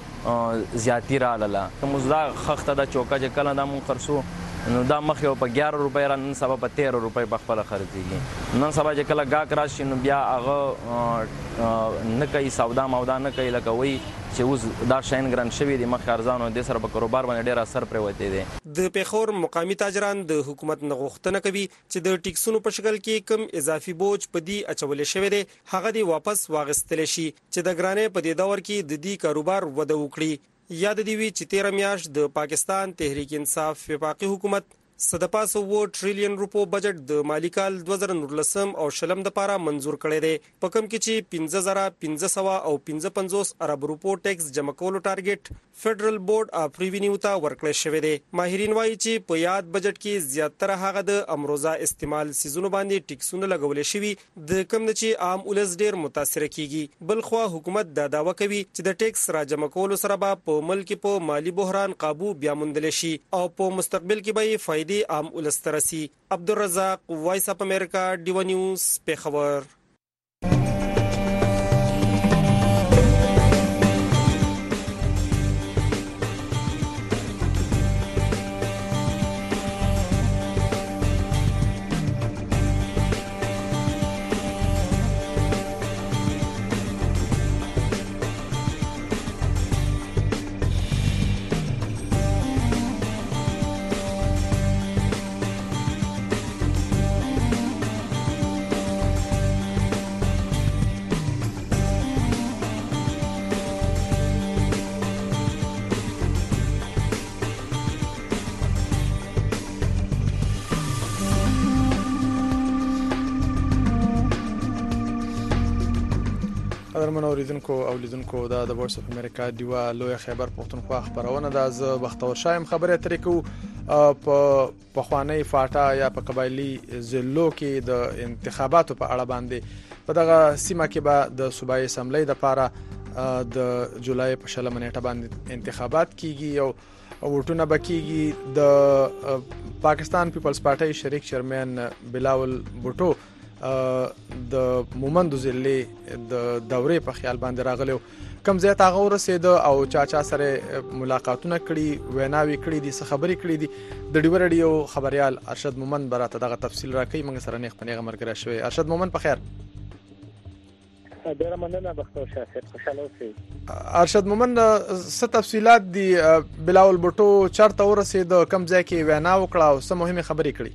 V: روپے زیاتی را لاله کومزدا خخته د چوکا چې کله د مون خرڅو نو دا مخ یو په گیارہ روپے را نن سبا په تیرہ روپے په خپل خرڅيږي. نن سبا چې کله گاک راشي نو بیا هغه نه کوي سودا مودا نه کوي لکه وی چې اوس دا شین ګران شوی دی مخ ارزانو د سره په کاروبار باندې ډیر اثر پروته دی.
S: د پیښور مقامی تاجران د حکومت نغښتنه کوي چې د ټیکسونو په شکل کې کم اضافي بوج په دی اچول شوی دی هغه دی واپس واغستل شي چې د ګرانې په دې دور کې د دې کاروبار وده وکړي. یاد دی وی چې تیر میاشت د پاکستان تحریک انصاف وفاقي حکومت صدپاسو و ټریلیون روپو بجټ د مالی کال دوه زره نولسم او شلم د پاره منزور کړی دی په کم کې چې پنځه زره پنځه سوه او پنځه پنځوس ارب روپو ټیکس جمع کولو ټارګټ فدرل بورډ اف ریوینیو ته ورکړی شوی دی. ماهرین وایي چې په یاد بجټ کې زیاتره هغه د امروزه استعمال سيزونو باندې ټیکسونه لګول شوی د کم نه چې عام ولس ډیر متاثر کیږي. بل خو حکومت دا داوا کوي چې د ټیکس را جمع کولو سره به په ملک په مالی بحران قابو بیا موندل شي او په مستقبل کې به فائدې د عام ولسترسي. عبدالرزاق وایس اپ امریکا ډیو نیوز پیښور.
B: قدرمن اوریدونکو او لیدونکو دا د وایس اف امریکا دیوا لوی خیبر پښتونخوا خبرونه د ز بختور شایم خبره ترې کو په پخوانی فاټا یا په قبایلی ضلعو کې د انتخاباتو په اړه باندې په دغه سیمه کې به د صوبایي اسمبلی د لپاره د جولای په شلمه نیټه باندې انتخابات کیږي او ووټونه به کیږي. د پاکستان پیپلز پارټي شریک چیرمن بلاول بوټو د مومندو ضلع د دورې په خیال باندې راغلو. کم زیات هغه ورسېد او چا چا سره ملاقاتونه کړي، ویناوي کړي دي، څه خبرې کړي دي. د ډیو رادیو خبريال ارشد مومند براته دغه تفصیل راکړي. موږ سره نه خپنه مرګره شوی. ارشد مومند په خیر.
C: ډیر مننه بختور شاه، خوشاله اوسئ.
B: ارشد مومند څه تفصيلات دي بلاول بوټو چرته ورسېد، کم ځای کې وینا وکړه او څه مهمه خبرې کړي؟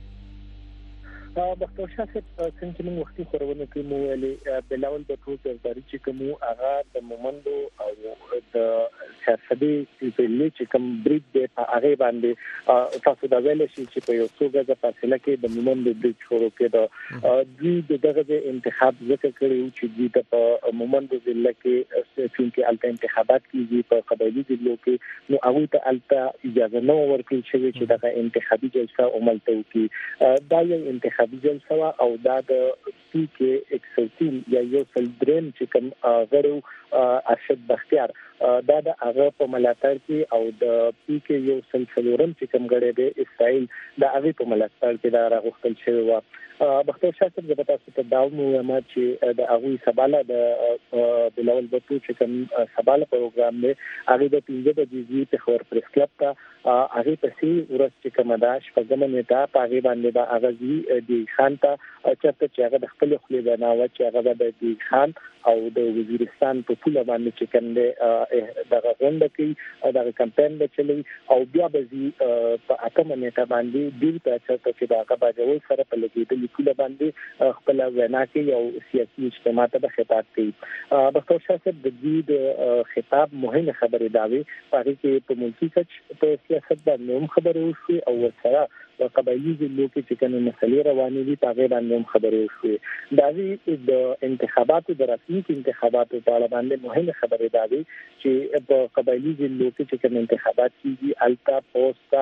C: بختور شاه څنګه موږ وختي خبرونه کوي مو ویلي بلاول بوټو زرداری چې کوم هغه د مومندو او د سیاسي سیاسي چې کوم بریډ دی هغه باندې تاسو دا ویل شي چې په یو څو غزه فاصله کې د مومندو بریډ شروع کېده. دوی دغه انتخاب ذکر کړی چې دوی په مومندو ضلع کې چې الته انتخابات کیږي په قبایلی ضلعو کې، نو هغه ته الته اجازه نه ورکړل شوې چې دغه انتخابي جلسه عمل ته وکړي. دا یو انتخابي جلسه او دا د پی کې اکسلتین یا یو سلدرن چې کوم غړو ارشد بختیار دا د هغه په ملاتړ کې او د پی کې یو سلسلورم چې کوم غړي د اسرائیل د هغه په ملاتړ کې دا راغښتل شوی و. بختور شاه صاحب زه تاسو ته دا وایم چې د هغه سباله د بلاول بوټو چې کوم سباله پروګرام دی هغه د پنځه بجې په خبر پریس کلب ته هغه پسې ورځ چې کوم دا شپږم نیټه په هغه باندې دا هغه دی خان ته چرته چې هغه د خپل خپل بناوه چې هغه د دی خان او د وزیرستان په پوله باندې چې کوم دی دغه غونډه کې دغه کمپاین به چلی او بیا به زی په اتمه نیټه باندې دی په چرته چې دا هغه باندې سره په لګیدل پوله باندې خپل وینا کې او سیاسي اجتماع ته خطاب کوي. بختور شاه صاحب د دې د خطاب مهمه خبره داوي هغه کې په ملکی کچ په سیاست باندې هم خبرې وشي او ورسره په قبایلی ضلعو کې چې کومه مسلې روانې دي هغه باندې هم خبرې وشي. دا د انتخاباتو د راتلونکي انتخاباتو په اړه باندې مهمه خبره داوي چې په قبایلی ضلعو کې چې کوم انتخابات کیږي التا پوسټا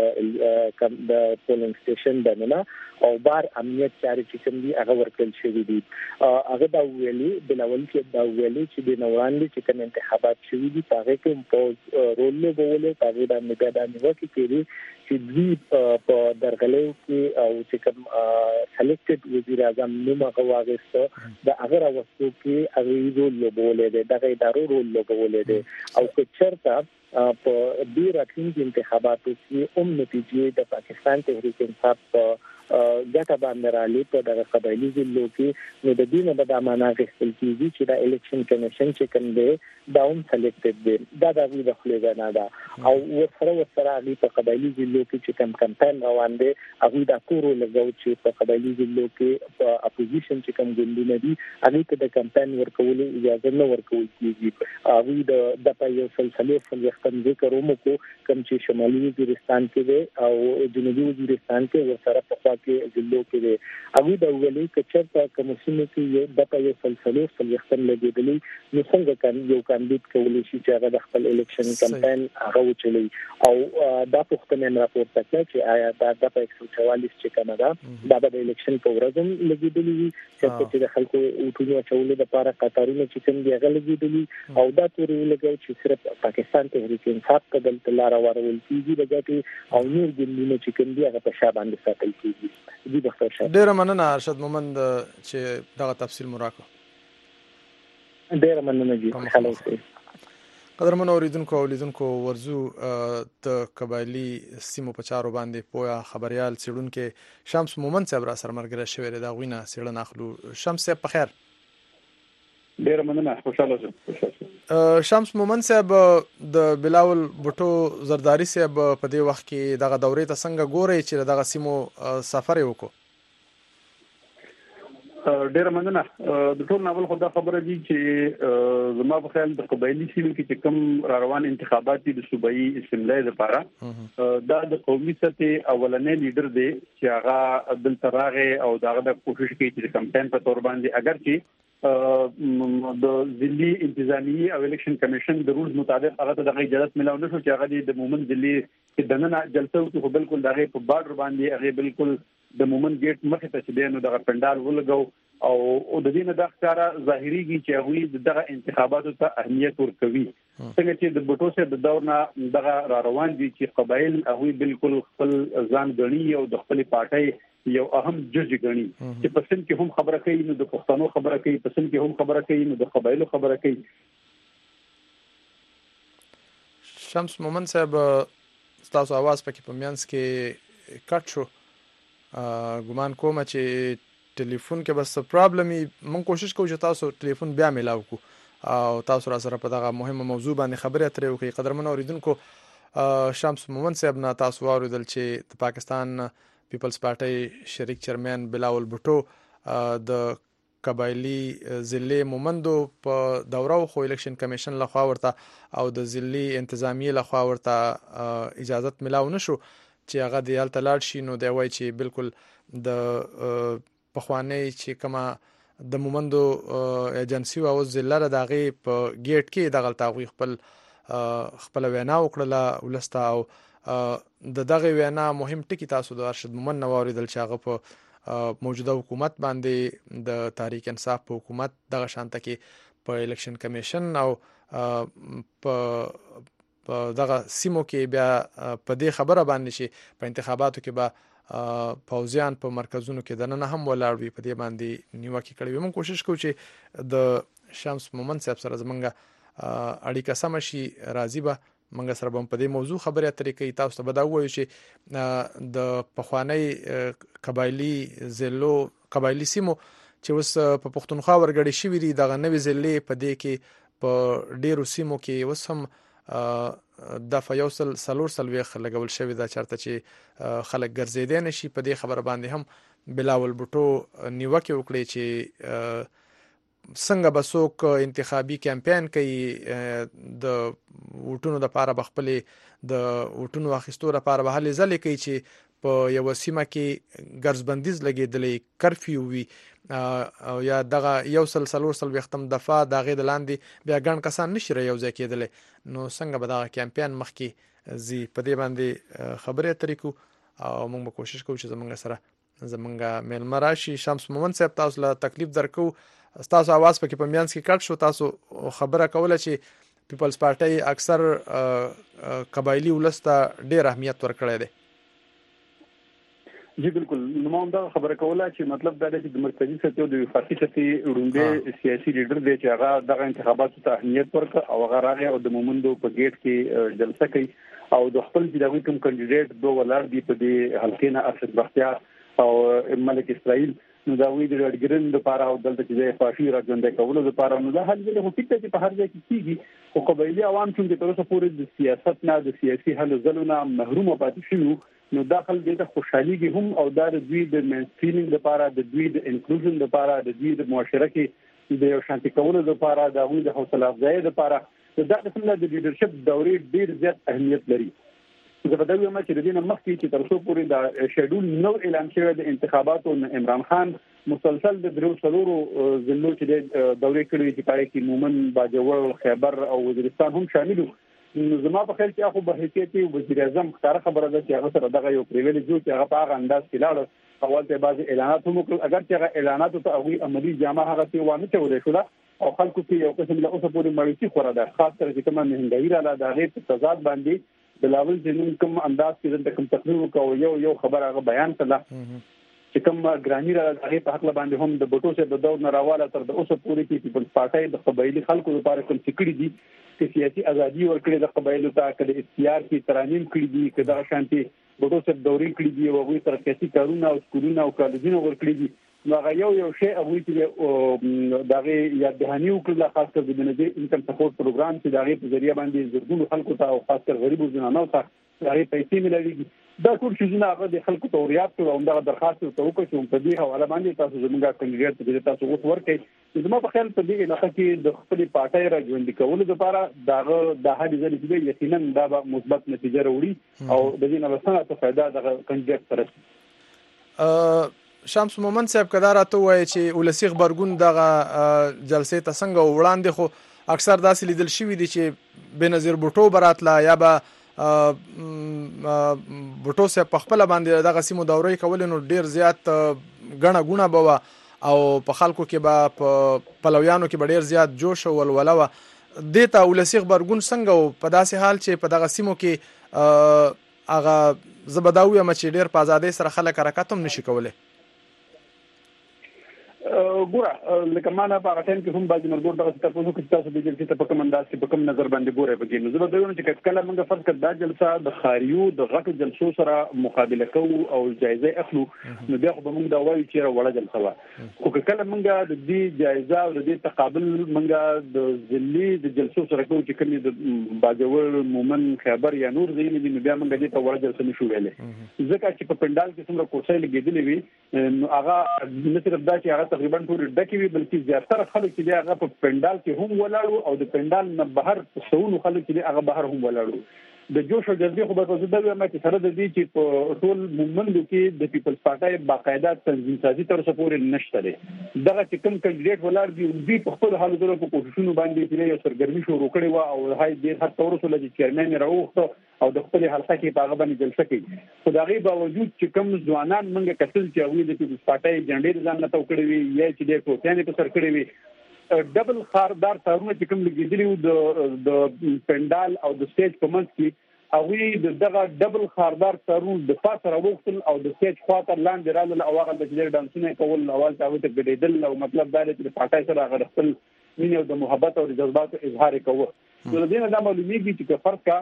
C: د پولینګ سټیشن باندې او بار امنیت چاري چې کوم دي هغه ورکل شوی دي. هغه دا ویلي بلاول کې دا ویلي چې د نوان دي چې کوم انتخابات شوی دي هغه کوم پوز رول له بوله هغه باندې بیا د نیوکه کړي چې دوی په درغلو کې او چې کوم سلیکټډ وزیر اعظم نوم هغه واغسته د هغه راوستو کې هغه رول له بوله ده دغه ادارو رول له بوله ده او که چرته په دې راتلونکي انتخاباتو کې هم نتیجې د پاکستان تحریک انصاف په ګټه باندې رالي په دغه قبایلی ضلعو کې، نو د دې نه به دا معنا اخیستل کېږي چې دا الیکشن کمیشن چې کوم دی دا هم سلیکټډ دی. دا د هغوی د خولې وینا ده او ورسره ورسره هغوی په قبایلي ضلعو کې چې کوم کمپاین روان دی هغوی دا ټول ولګوي چې په قبایلي ضلعو کې په اپوزیشن چې کوم ګوندونه دي هغوی ته د کمپاین ورکولو اجازه نه ورکول کېږي. هغوی د دغه یو سلسله څلوېښتم ذکر وکړو کوم چې شمالي وزیرستان کې دی او جنوبي وزیرستان کې ورسره پخوا کې ضلعو کې دي هغه د ویلې کچرته کومسینه کې یو د یو سلسله سلوختن لګیدلې نو څنګه کان یو کاندید کولی شي چې هغه د خپل الیکشن کمپاین هغه وچلي او دا پوښتنه نه راپورته کړه چې آیا دا د ایک سو چوالیس چې کنه دا د الیکشن په ورځ لګیدلې چې د خلکو اوټونو چولې د لپاره قطارونه چې څنګه هغه لګیدلې او دا توري لګي چې صرف پاکستان تحریک انصاف ته د لار ورول کیږي د ګټي او نور ګوندونه چې کوم دي هغه په شابه باندې ساتل کیږي دي بخښه شه
B: ډیر مننه ارشد مومند چې دغه تفصیل مراکو
C: ډیر مننه جی خلاص
B: قدرمن اوریدونکو او لیدونکو ورزو د قبایلی سیمو په چارو باندې پویا خبريال سیډونکو شمس مومند صاحب را سره مرګره شوی دا غوینه سیډن اخلو شمس صاحب په خیر
F: ډیر مننه خوشاله شه
B: شمس مومند صاحب د بلاول بوټو زرداری صاحب په دې وخت کې دغه دورې ته څنګه ګوري چې دغه سیمو سفر وکړو
F: ډیر مننه د ټول ناول خدا خبره دي چې زما په خیال د قبایلی سیمو کې چې کوم را روان انتخابات دي د صوبایي اسمبلی لپاره دا د قومي سطح اولنې لیډر دی چې هغه دل تراغه او داغه د کوشش کوي چې کمپاین په تور باندې اگر چې د ضلعي انتظامی او الیکشن کمیشن د رولز مطابق هغه ته د اجازه ملاو نشو چې هغه د مومن ضلعي کې دننه جلسه وکړي خو بالکل دغه په بارډر باندې هغه بالکل د مومن ګیټ مخې ته چې دینو دغه پندال ولګو او د دې نه د ښکارا ظاهريږي چې هغه دغه انتخاباتو ته اهمیت ورکوي څنګه چې د بوټو سره د دور نه دغه را روان دي چې قبایل هغه بالکل خپل ځان غني او د خپل پارټي یو اهم جز غني چې پسند کې هم خبره کوي نو د پښتنو خبره کوي پسند کې هم خبره کوي نو د قبایلو خبره کوي
B: شمس مومند صاحب تاسو आवाज پکې په میانس کې کټ شو ګمان کوم چې ټلیفون کې بس پرابلمي مون کوشش کوو چې تاسو ټلیفون بیا ملاو کو او تاسو را سره په دغه مهمه موضوع باندې خبرې اترې وکړي قدرمن اوریدونکو شمس مومند صاحب نه تاسو اوریدل چې د پاکستان پیپلز پارټي شریک چیرمن بلاول بوټو د قبایلی ضلع مومندو په دوره خو الیکشن کمیشن لخوا ورته او د ضلعي انتظامی لخوا ورته اجازه ملاو نشو چې هغه د حالت لاړ شي نو دی وای چې بالکل د پخوانی چې کما د مومندو ایجنسی او ضلع دغه په گیټ کې دغه تاغوی خپل خپل وینا وکړه ولستا او د دغه وینا مهم ټکی تاسو د ارشد مومند نواریدل چې هغه په موجوده حکومت باندې د تحریک انصاف په حکومت دغه شانته کې په الیکشن کمیشن او په دغه سیمو کې بیا په دې خبره باندې چې په انتخاباتو کې به پوزیان په مرکزونو کې دنه هم ولاړ وي په دې باندې نیوکه کړې موږ کوشش کوو چې د شمس مومند صاحب سره زمونږه اړیکه سم شي راضي به موږ سره په دې موضوع خبرې اترې کوي تاسو ته بداوي چې د پخوانی قبایلی ضلعو قبایلی سیمو چې اوس په پښتونخوا ورګړې شوې دي دغه نوې ضلع په دې کې په ډیرو سیمو کې اوس هم د فیوسل سلور سلويخ لګول شوی دا چرته چې خلک ګرځیدل نشي په دې خبره باندې هم بلاول بوټو نیوکه وکړي چې څنګه به څوک انتخابي کمپاین کوي د وټونو د لپاره بخپلې د وټونو اخیستو لپاره به هلې ځلې کوي چې په یو سیمه کې ګرځبندیز لګیدلې کرفیو وي او یا دغه یو سلسلور سل وختم دفعه دغه د لاندې بیا ګڼ کسان نشي را یو ځای کېدل نو څنګه به دغه کمپاین مخکې زی په دې باندې خبرې اترې کو او موږ به کوشش کوو چې زمونږ سره زمونږ میلمه راشي شمس مومند صاحب تاسو له تکلیف درکو تاسو आवाज پکې په میانس کې کټ شو تاسو خبره کوله چې پیپلز پارټي اکثر قبایلی ولسته ډېر اهمیت ورکړی دی
F: جی بالکل نو موږ دا خبره کوله چې مطلب دا دی چې د مرکزی سطح او د وفاقي سطح وړاندې سیاسي لیډر دی چې هغه دغه انتخاباتو ته اهمیت ورکړ او هغه راغی او د مومندو په گیټ کې جلسه کوي او د خپل چې دغه کوم کاندیدټ دوه ولر دی په دې حلقې نه ارشد بختیار او ملک اسرائیل نو دا وی د رډګرن لپاره او دلته چې فاشي راځنده کولو لپاره نو دا حل دی خو ټیک چې په هر ځای کې کیږي خو قبایلی عوام چې تر اوسه پورې د سیاست نه د سیاسي حل زلونه محروم پاتې شوی نو داخل دې ته خوشحالي هم او د دوی د مینسترینینګ لپاره د دوی د انکلوژن لپاره د دوی د معاشره کې د یو شانتي کولو لپاره د غوښتنې د حوصله افزایی لپاره دا قسم د لیدرشپ دورې ډیر زیات اهمیت لري زه به دا وایم چې د دې نه مخکې چې تر څو پورې د شیډول نو اعلان شوی د انتخاباتو عمران خان مسلسل د درو څلورو ضلعو چې د دورې کړې چې پای کې مومن باجوړ خیبر او وزیرستان هم شامل وو. نو زما په خیال کې هغه به حیثیت وزیر اعظم ښکاره خبره ده چې هغه سره دغه یو پریویلیج جوړ چې هغه په هغه انداز کې لاړ اول ته بعض اعلانات هم وکړل اگر چې هغه اعلانات ته هغه عملی جامه هغه څه وانه چولې شو او خلکو کې یو قسم له اوسه پورې مړی خورا ده خاص کر چې کومه مهنګاوی را ده هغه په تضاد باندې بلاول چې کوم انداز کې د کوم تقریر وکاو یو یو خبر هغه بیان کړه چې کوم ګرانی را هغه په حق باندې هم د بټو سره د دور نراواله تر د اوسه پورې کې پیپلز پارټي د قبایلی خلکو لپاره کوم سکړي دي چې سیاسي ازادي ورکړي د قبایلو ته کله اختیار کې ترانیم کړی دي کله شانتي بټو سره دوري کړی دي او هغه ترکسي کارونه او سکولونه او کالجونه ورکړي دي نو هغه یو یو شی هغه چې دغه یاد دهانی وکړه خاص کر د بنځي انکم سپورټ پروګرام چې دغه په ذریعہ باندې زرګونو خلکو ته او خاص کر غریبو ځوانانو ته هغه پیسې ملوي دا ټول شیزونه هغه د خلکو ته وريات کړو او دغه درخواست ته وکړو چې په دې حواله باندې تاسو زموږه کاندیدټ د تاسو وخت ورکړي زما په خیال په دې علاقې کې د خپل پارټي را ژوند کولو لپاره دغه د هغې ځل چې یقینا دا به مثبت نتیجه راوړي او د دې نه وسنه ته فائدہ دغه کاندیدټ ترسي.
B: شمس مومن صاحب کدا راته وایي چې ولسی خبرګون دغه جلسې ته څنګه وړاندې خو اکثر داسې لیدل شوی دي چې بنظیر بوټو براتلا یا به بوټو صاحب په خپل باندې دغه سیمو دورې کول نو ډیر زیات غڼه غونه بوا او په خلکو کې به په پلویانو کې به ډیر زیات جوش او ولوله و دیتا ولسی خبرګون څنګه په داسې حال چې په دغه سیمو کې هغه زبداوی هم چې ډیر په آزادۍ سره خلک حرکت هم نشي کولای.
F: ګوره لکه معنا په ټیم کې هم باندې مرګور دغه تاسو کې تاسو د جلسې ته په کوم انداز کې په کوم نظر باندې ګوره بګین نو زه به وایم چې کله موږ فرض کړو دا جلسه د خاریو د غټو جلسو سره مقابله کوو او جایزه اخلو نو بیا خو به موږ دا وایو چې وړه جلسه وه خو کله موږ د دې جایزه او د دې تقابل موږ د ځلي د جلسو سره کوو چې کوم د باجوړ مومن خیبر یا نور ځای نه بیا موږ دې ته وړه جلسه نشو ویلې ځکه چې په پندال کې څومره کورسۍ لګېدلې وي نو هغه نه صرف دا چې هغه تقریبا ټول ډکې وي بلکې زیاتره خلک چې هغه په پندال کې هم ولاړو او د پندال نه بهر څونو خلک چې هغه بهر هم ولاړو د جوش او جذبې خو به تاسو دا وایم چې سره د دې چې په ټول مومندو کې د پیپلز پارټي باقاعده تنظیم سازي تر څو پورې نشته دی دغه چې کوم کاندیدټ ولر دی دوی په خپل حالو درو په کوششونو باندې چې یو سرګرمي شروع کړي و او هاي ډیر هڅه ورسوله چې چیرمن راوخته او د خپل حلقه کې په هغه باندې جلسه کوي خو دا غي باوجود چې کوم ځوانان منګه کتل چې هغه د پیپلز پارټي جنډې ځان نه توکړي وي یا چې د ټوټیانې په سر کړی وي ډبل خاردار تارونه چې کوم لګیدلی د د پندال او د سټیج په منځ کې او دغه ډبل خاردار تارون د پاسه راوختل او د سټیج خواته لاندې رال او هغه د جلر ډانسونه کول اول ته وته ګډېدل او مطلب دا دی چې پارټي سره هغه خپل مینه او د محبت او د جذباتو اظهار کوي نو د دې نه معلومیږي چې فرض کا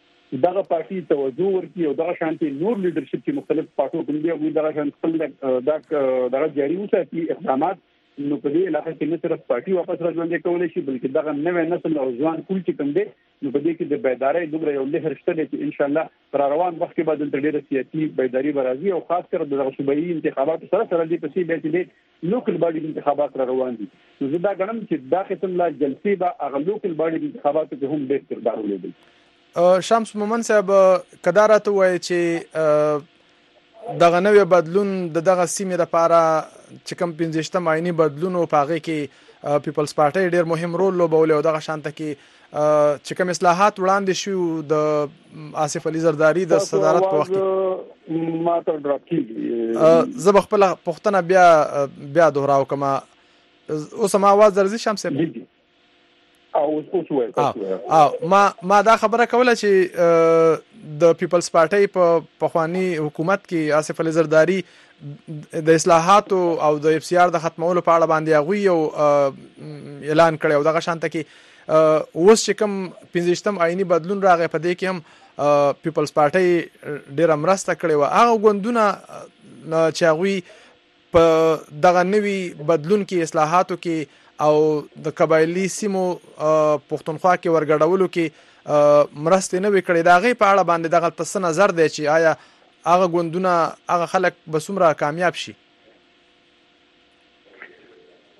F: دغه پارټي توجه ورکړي او دغه شانتي نور لیدرشپ چې مختلف پارټو کوم دی او دغه شانتي خپل دغه جاري وساتي اقدامات نو په دې علاقه کې نه صرف پارټي واپس راځوندې کولای شي بلکې دغه نوې نسل او ځوان ټول چې کوم دي نو په دې کې د بیدارۍ دومره یو لهر شته چې ان شاء الله پر روان وخت کې بعد د ډېر سیاسي بیداری برازي او خاص کر د صوبایي انتخاباتو سره سره دې په سي به دې لوکل باډي انتخابات را روان دي نو زه دا غنم چې دا قسم لا جلسې به هغه لوکل باډي انتخاباتو کې هم ډېر کردار ولري.
B: شمس مومن صاحب کدارته وایي چې دغه نوې بدلون د دغه سیمې لپاره چې کوم پنځشتم آئینی بدلون او پاغه کې پیپلز پارټي ډېر مهم رول لوبول او دغه شانته کې چې کوم اصلاحات وړاندې شو د آصف علي زرداری د صدارت په وخت
F: کې ما ته ډراپ کیږي
B: زه خپل پښتنه بیا بیا دوهراو کما اوس ما आवाज درځي شمس صاحب
F: او اوس وای
B: او ما ما دا خبره کوله چې د پیپلز پارټي په پخوانی حکومت کې آصف علي زرداری د اصلاحات او د اف سی آر د ختمولو په اړه باندې هغه یو اعلان کړی او دغه شانته کې اوس چې کوم پنځشتم آئینی بدلون راغی په دې کې هم پیپلز پارټي ډېر مرسته کړې و هغه غوندونه چې هغه په دغه نوي بدلون کې اصلاحاتو کې او د قبایلی سیمو پښتونخوا کې ورګډولو کې مرسته نه وکړي دا غي په اړه باندې دغه تاسو نظر دی چې آیا هغه غوندونه هغه خلک به څومره کامیاب شي.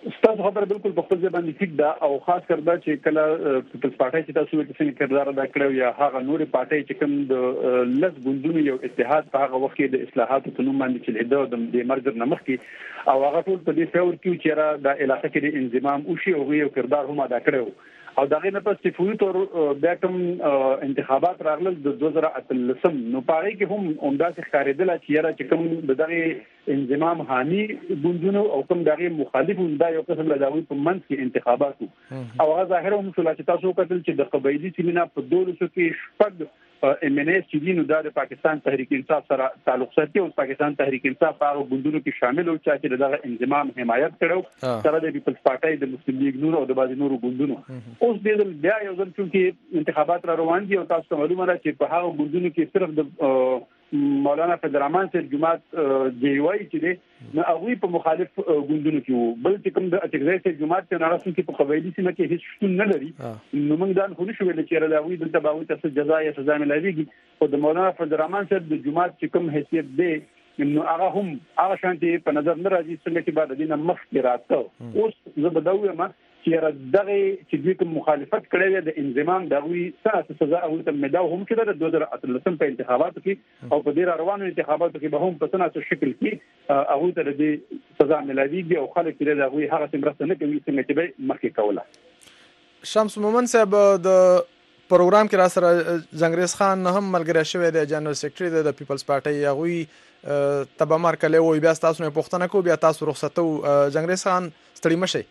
F: ستاسو خبره بالکل په خپل ځای باندې ټیک ده او خاص کر دا چې کله پیپلز پارټي چې تاسو ورته څنګه کردار ادا کړو یا هغه نوري پارټي چې کوم د لس ګوندونو یو اتحاد په هغه وخت کې د اصلاحاتو په نوم باندې چې د مرجر نمخ کې او هغه ټول په دې فور کې چې را د علاقې کې د انضمام او شی او یو کردار هم ادا کړو او دغه نه پس چې فوری تور بیا کوم انتخابات راغلل د دوه زره اتلسم نو پاره کې هم اومداسې ښکارېدل چې یاره چې کوم دغه انضمام حامي ګوندونو او کوم دغه مخالف دا یو قسم له داوی په منځ کې انتخاباتو او هغه ظاهر هم شو چې تاسو کتل چې د قبایلی سیمه په دولسو کې شپږ ام ان اس چې دینو د پاکستان تحریک انصاف سره تعلق ساتي او پاکستان تحریک انصاف هغه ګوندونو کې شامل او چې دغه انضمام حمایت کړو سره د پیپلز پارټي د مسلم لیگ نور او د بعض نورو ګوندونو اوس دې بیا یو ځل چې انتخابات را روان دي او تاسو معلومه ده چې په هغه ګوندونو کې صرف د مولانا فدرمان سے جماعت دی وای چې دی نو هغه په مخالف ګوندونو کې وو بل چې کوم د اټګزای سے جماعت ته ناراضي کې په قبایلی سیمه کې هیڅ شتون نه لري نو موږ دا خو نشو ویل چې راوي دلته باوي تاسو جزا یا سزا ملایويږي او د مولانا فدرمان سے د جماعت چې کوم حیثیت دی نو هغه هم هغه شانتي په نظر نه راځي څنګه چې بعد دینه مخ کې راځو اوس زبدوي ما چې دغه چې دوی کوم مخالفت کړی د انضمام دغوی ساسه سزا او ته مداو هم کړه د دوه زره اتلسم په انتخاباتو کې او په ډیر روانو انتخاباتو کې به هم په سناسو شکل کې هغه ته د سزا ملایويږي او خلک یې دغوی هغه څنګه نه کوي څنګه چې به مخکې کوله.
B: شمس مومن صاحب د پروګرام کې را سره جنگریز خان هم ملګری شوی دی جنرال سیکریټری د پیپلز پارټي هغه تبمر کله وي بیا تاسو نه پوښتنه کو بیا تاسو رخصتو جنگریز خان ستړي مشي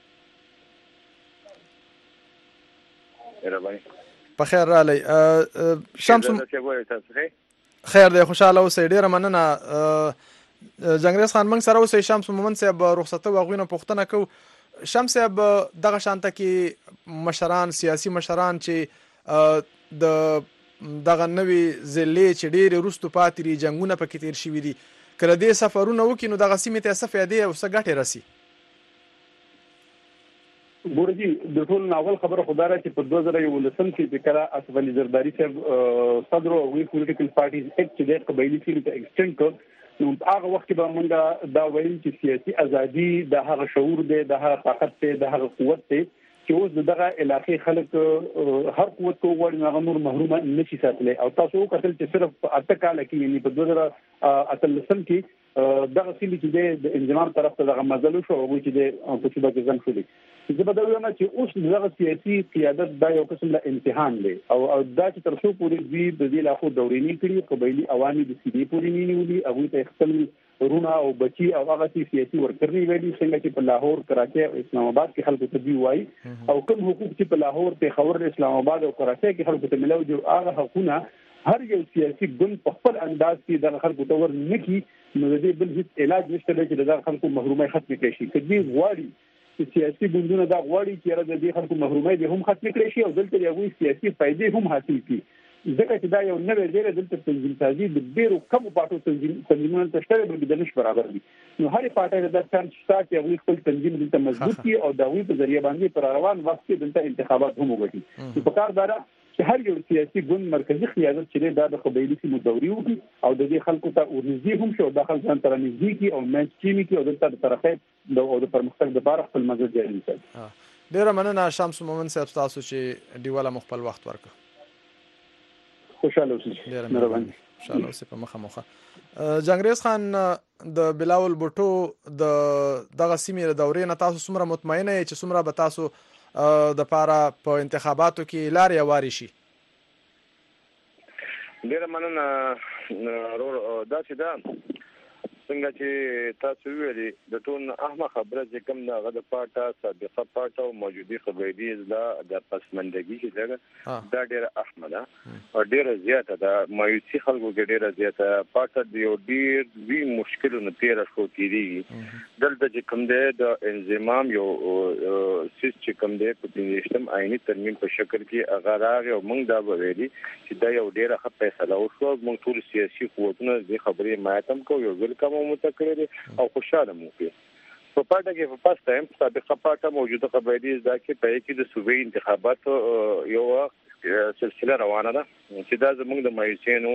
B: په خیر را لای شمس خیر دی خوشاله اوسې ډیره مننه جنگریز خان موږ سره اوسې شمس مومن صاحب رخصته واغوینه پوښتنه کو شمس صاحب دغه شانته کې مشران سیاسي مشران چې د دغه نوې ضلع چې ډېر وروستو پاتې دي جنګونه پکې تیر شوي دي کله دې سفرونه وکړي نو دغه سیمې ته څه فایدې او څه ګټې رسي
F: ګورجی د ټول ناول خبره خدای چې په دوه زره یولسم کې د کلا اسف علي زرداری صاحب صدر او وی پولیټیکل پارټیز اکټ چې د قبایلی سیمې ته ایکسټند کړ نو هغه وخت کې به موږ دا وایي چې سیاسي ازادي د هغه شعور دی د هغه طاقت دی د هغه قوت دی چې اوس دغه علاقې خلک هر قوت کو وړ نه نور محروم نشي ساتلی او تاسو کتل چې صرف اته کال کې یعنی په دوه زره اتلسم کې دغه سیمې چې د انضمام طرف ته دغه مزلو شو او چې د په څه کې ځم شو زه به دا وایم چې اوس دغه سیاسي قیادت دا یو قسم له امتحان دی او دا چې تر څو پورې دوی د دې لاخو دورې نه کړي قبایلی عوامي د سیدي پورې نه نیولي هغه ته خپل رونه او بچي او هغه سیاسي ورکرنی ویلي څنګه چې په لاهور کراچي او اسلام آباد کې خلکو ته دی وایي او کوم حقوق چې په لاهور پیښور اسلام آباد او کراچي کې خلکو ته ملو جو هغه حقوقونه هر یو سیاسي ګوند په خپل انداز کې د خلکو ته ور نه کی نو د دې بل هیڅ علاج نشته چې د خلکو محرومي ختم کړي شي کدي غواړي سیاسي ګوندونه دا غواړي چې را د دې خلکو محرومي به هم ختم کړي شي او دلته یو سیاسي فائدې هم حاصل کړي ځکه چې دا یو نوې ډیره دلته تنظیم سازي د ډیرو کم پاتو تنظیم تنظیمونو ته شته به د نش برابر دي نو هر پارټي د څنګه چې هغه خپل تنظیم دلته مضبوط کی او دا وی په ذریعہ باندې پر روان وخت کې دلته انتخابات هم وګټي په کار دارا چې هر یو سیاسي ګوند مرکزی قیادت چې دا د قبایلی سیمو دوري وکړي او د دې خلکو ته ورنږدې هم شو د خلکو ځان تر نږدې کی او مېچ کیمی کی او د تر طرفه د او د پرمختګ لپاره خپل مزه جاري وساتي
B: ډیره مننه شمس مومن صاحب تاسو چې دیواله مخبل وخت ورکړ
F: خوشاله اوسئ
B: ډیره مهرباني خوشاله اوسئ په مخه مخه جنگریز خان د بلاول بوټو د دغه سیمې دورې نه تاسو څومره مطمئنه یې چې څومره به تاسو د پاره په انتخاباتو کې لارې واري شي
E: ډیره مننه دا چې دا څنګه چې تاسو ویلي د ټول اهمه خبره چې کوم د غد پاټه سابقه پاټه او موجودي خبري زده د پسمندګي کې ده دا ډیره اهمه ده او ډیره زیاته ده مایوسي خلکو کې ډیره زیاته پاټه دی او ډیر وی مشکلونه تیر شو کیږي دلته چې کوم ده د انضمام یو سیس چې کوم ده په پنځشتم آئینی ترمیم په شکل کې اغراغ او موږ دا ویلي چې دا یو ډیره ښه فیصله وشو موږ ټول سیاسي قوتونه د خبري ماتم کو یو ځل متکرر او خوشاله مو کې په پاټه کې په پاس ټایم سابقه پاټه موجوده قبایلی ځکه چې په کې د صوبې انتخابات یو سلسله روانه ده چې دا زموږ د مایوسینو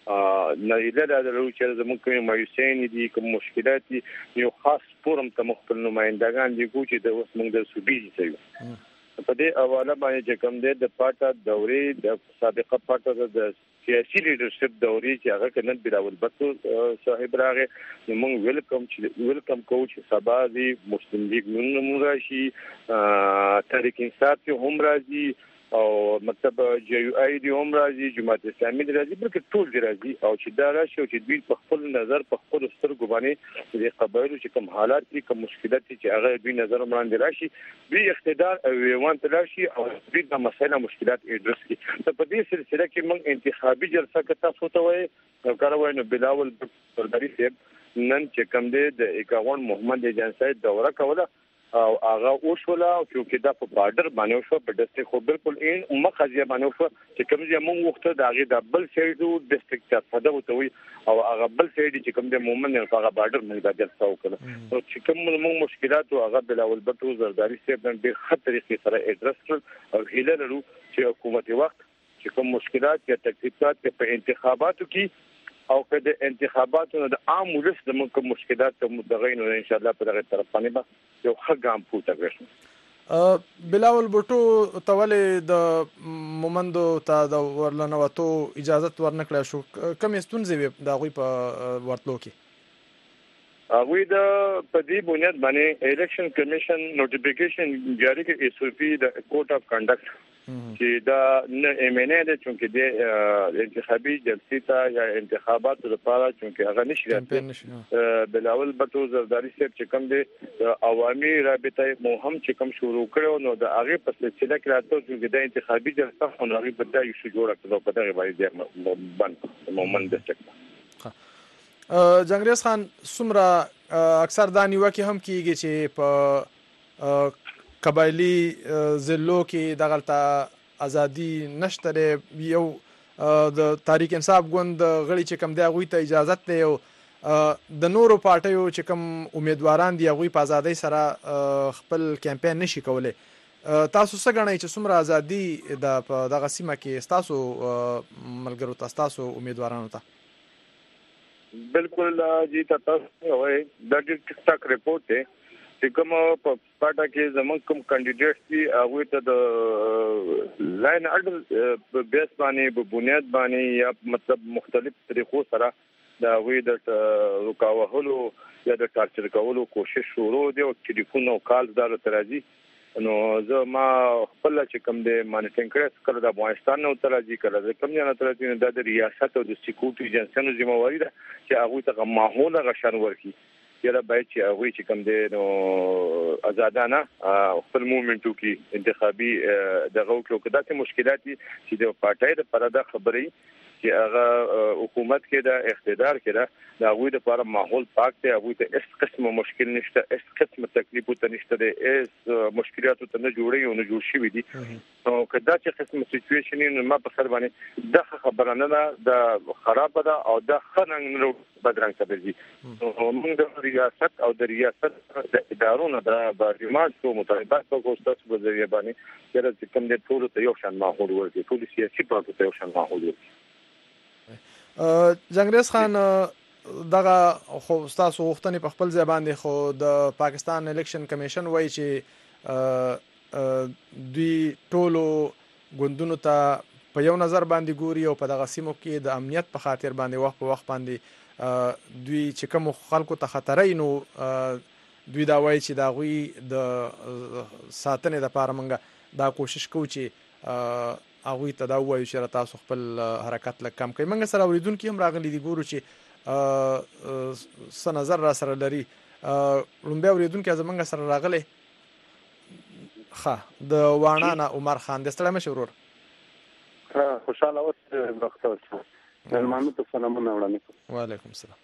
E: نه اله درو چې زموږ کوم مایوسین دي کوم مشکلات دي یو خاص فورم ته مختلف نمائندگان دي کوم چې د اوس موږ د صوبې ځایو په دې حواله باندې چې کوم دی د پاټا دورې د سابقه پاټا د سیاسي لیډرشپ دورې چې هغه کنن بلاول بطو صاحب راغی نو موږ ویلکم چې ویلکم کوچ سبا دی مسلم لیگ نن راشي تحریک انصاف هم راځي او مطلب جی یو آی دی هم راځي جماعت اسلامي دی راځي بلکې ټول دی راځي او چې دا راشي او چې دوی په خپل نظر په خپل سترګو باندې د قبایلو چې کوم حالات دي کوم مشکلات چې هغه دوی نظر وړاندې راشي دوی اقتدار او وان تلاشي او دوی د مسایل مشکلات ایډرس کړي په دې سلسله کې موږ انتخابي جلسه کته سوته وای او کاروي نو بلاول سرداری صاحب نن چې کوم دی د اکاون محمد جنسای دوره کوله او هغه اوښولا او چې دا په بارډر باندې شو په ډسټریکټ خو بالکل ان مخازیه باندې شو چې کوم ځای موږ وخت دا غي د بل سایډو ډسټریکټ ته فدا وتوي او هغه بل سایډ چې کوم د مومن په هغه بارډر باندې د جلسه وکړه او چې کوم موږ مشکلات او هغه بلاول بتو زرداری صاحب نن ډېر ښه طریقې سره اډرس کړ او هیله لرو چې حکومت وخت چې کوم مشکلات یا تکلیفات په انتخاباتو کې او که د انتخاباتو د عام ولس د موږ مشکلات ته مدغین ان شاء الله په دغه طرف باندې به یو ښه ګام پورته کړو
B: بلاول بوټو تولې د مومندو ته د ورلنوتو اجازه ورنکړه شو کوم ستونزې د غوي په ورتلو کې
E: هغه د پدې بنیاد باندې الیکشن کمیشن نوټیفیکیشن جاری کړ ایس او پی د کوډ اف کنډکټ چې دا نه ایمنه ده چې د انتخابي جلسې ته یا انتخاباتو لپاره چې هغه نشي راځي بلاول بتو زرداری صاحب چې کوم دي عوامي رابطه مو هم چې کوم شروع کړو نو د هغه په سلسله کې راځو چې د انتخابي جلسه خو هغه په دای شو جوړه کړو په دغه باندې باندې مومن دسته
B: جنگریز خان سمره اکثر دا نیوکه هم کیږي چې په قبایلی ضلعو کې دغلطه ازادي نشته یو د تحریک انصاف ګوند غړي چې کم دی غوي ته اجازه دی او د نورو پارټیو چې کم امیدواران دی غوي په ازادي سره خپل کمپاین نشي کولای تاسو څنګه غواړئ چې څومره ازادي د دغه سیمه کې تاسو ملګرو تاسو امیدوارانو ته
E: بالکل جی تاسو وای د ټیک ټاک ریپورت دی چې کوم په پټه کې زموږ کوم کینډیډیټس دي هغه ته د لاین اډر په بیس باندې په بنیاد باندې یا مطلب مختلف طریقو سره دا وی د رکاوهلو یا د ټارچر کولو کوشش شروع دي او ټلیفون او کال دار ترازی نو زه ما خپل چې کوم د مانیټینګ کړس کړه د افغانستان نو ترازی کړه د کوم نه ترازی د ریاست او د سکیورټي ایجنسیانو ذمہواری ده چې هغه ته ماحول غشن ورکړي یره باید چې هغه چې کوم دي نو آزادانه خپل موومېنټو کې انتخابي دغه وکړو کدا مشکلات چې د پارټای د پرده خبرې چې هغه حکومت کې د اقتدار کې دا د هغه لپاره ماحول پاک دی هغه ته هیڅ قسم مشکل نشته هیڅ قسم تکلیف ته نشته دی هیڅ مشکلات ته نه جوړي او نه جوړ شي دي نو کدا چې قسم سچويشن نو ما په خبر باندې د خبره نه د خراب ده او د خننګ نو بدرنګ تبرځي نو موږ د ریاست او د ریاست د ادارو نه د بارجمات کو مطالبات کو تاسو په ذریعہ باندې چې کوم د ټول ته یو شان ماحول ورکړي ټول سیاسي پروسه ته یو شان ماحول ورکړي
B: جنگریز خان دغه خو تاسو وختنی په خپل ځای باندې خو د پاکستان الیکشن کمیشن وایي چې دوی ټولو ګوندونو ته په یو نظر باندې ګوري او په دغه سیمو کې د امنیت په خاطر باندې وخت په وخت باندې دوی چې کوم خلکو ته خطرې نو دوی دا وایي چې دا غوي د ساتنې لپاره موږ دا کوشش کوو چې هغه ته دا وایي چې تاسو خپل حرکت لکه کم کوي موږ سره اوریدونکو هم راغلي دي ګورو چې څه نظر را سره لري لومبه اوریدونکو زمونږ سره راغلي ښه د وانانا عمر خان د ستړي مشورور
G: ها خوشاله اوسه وخت اوسه ملمانو ته سلامونه وړاندې
B: وعلیکم السلام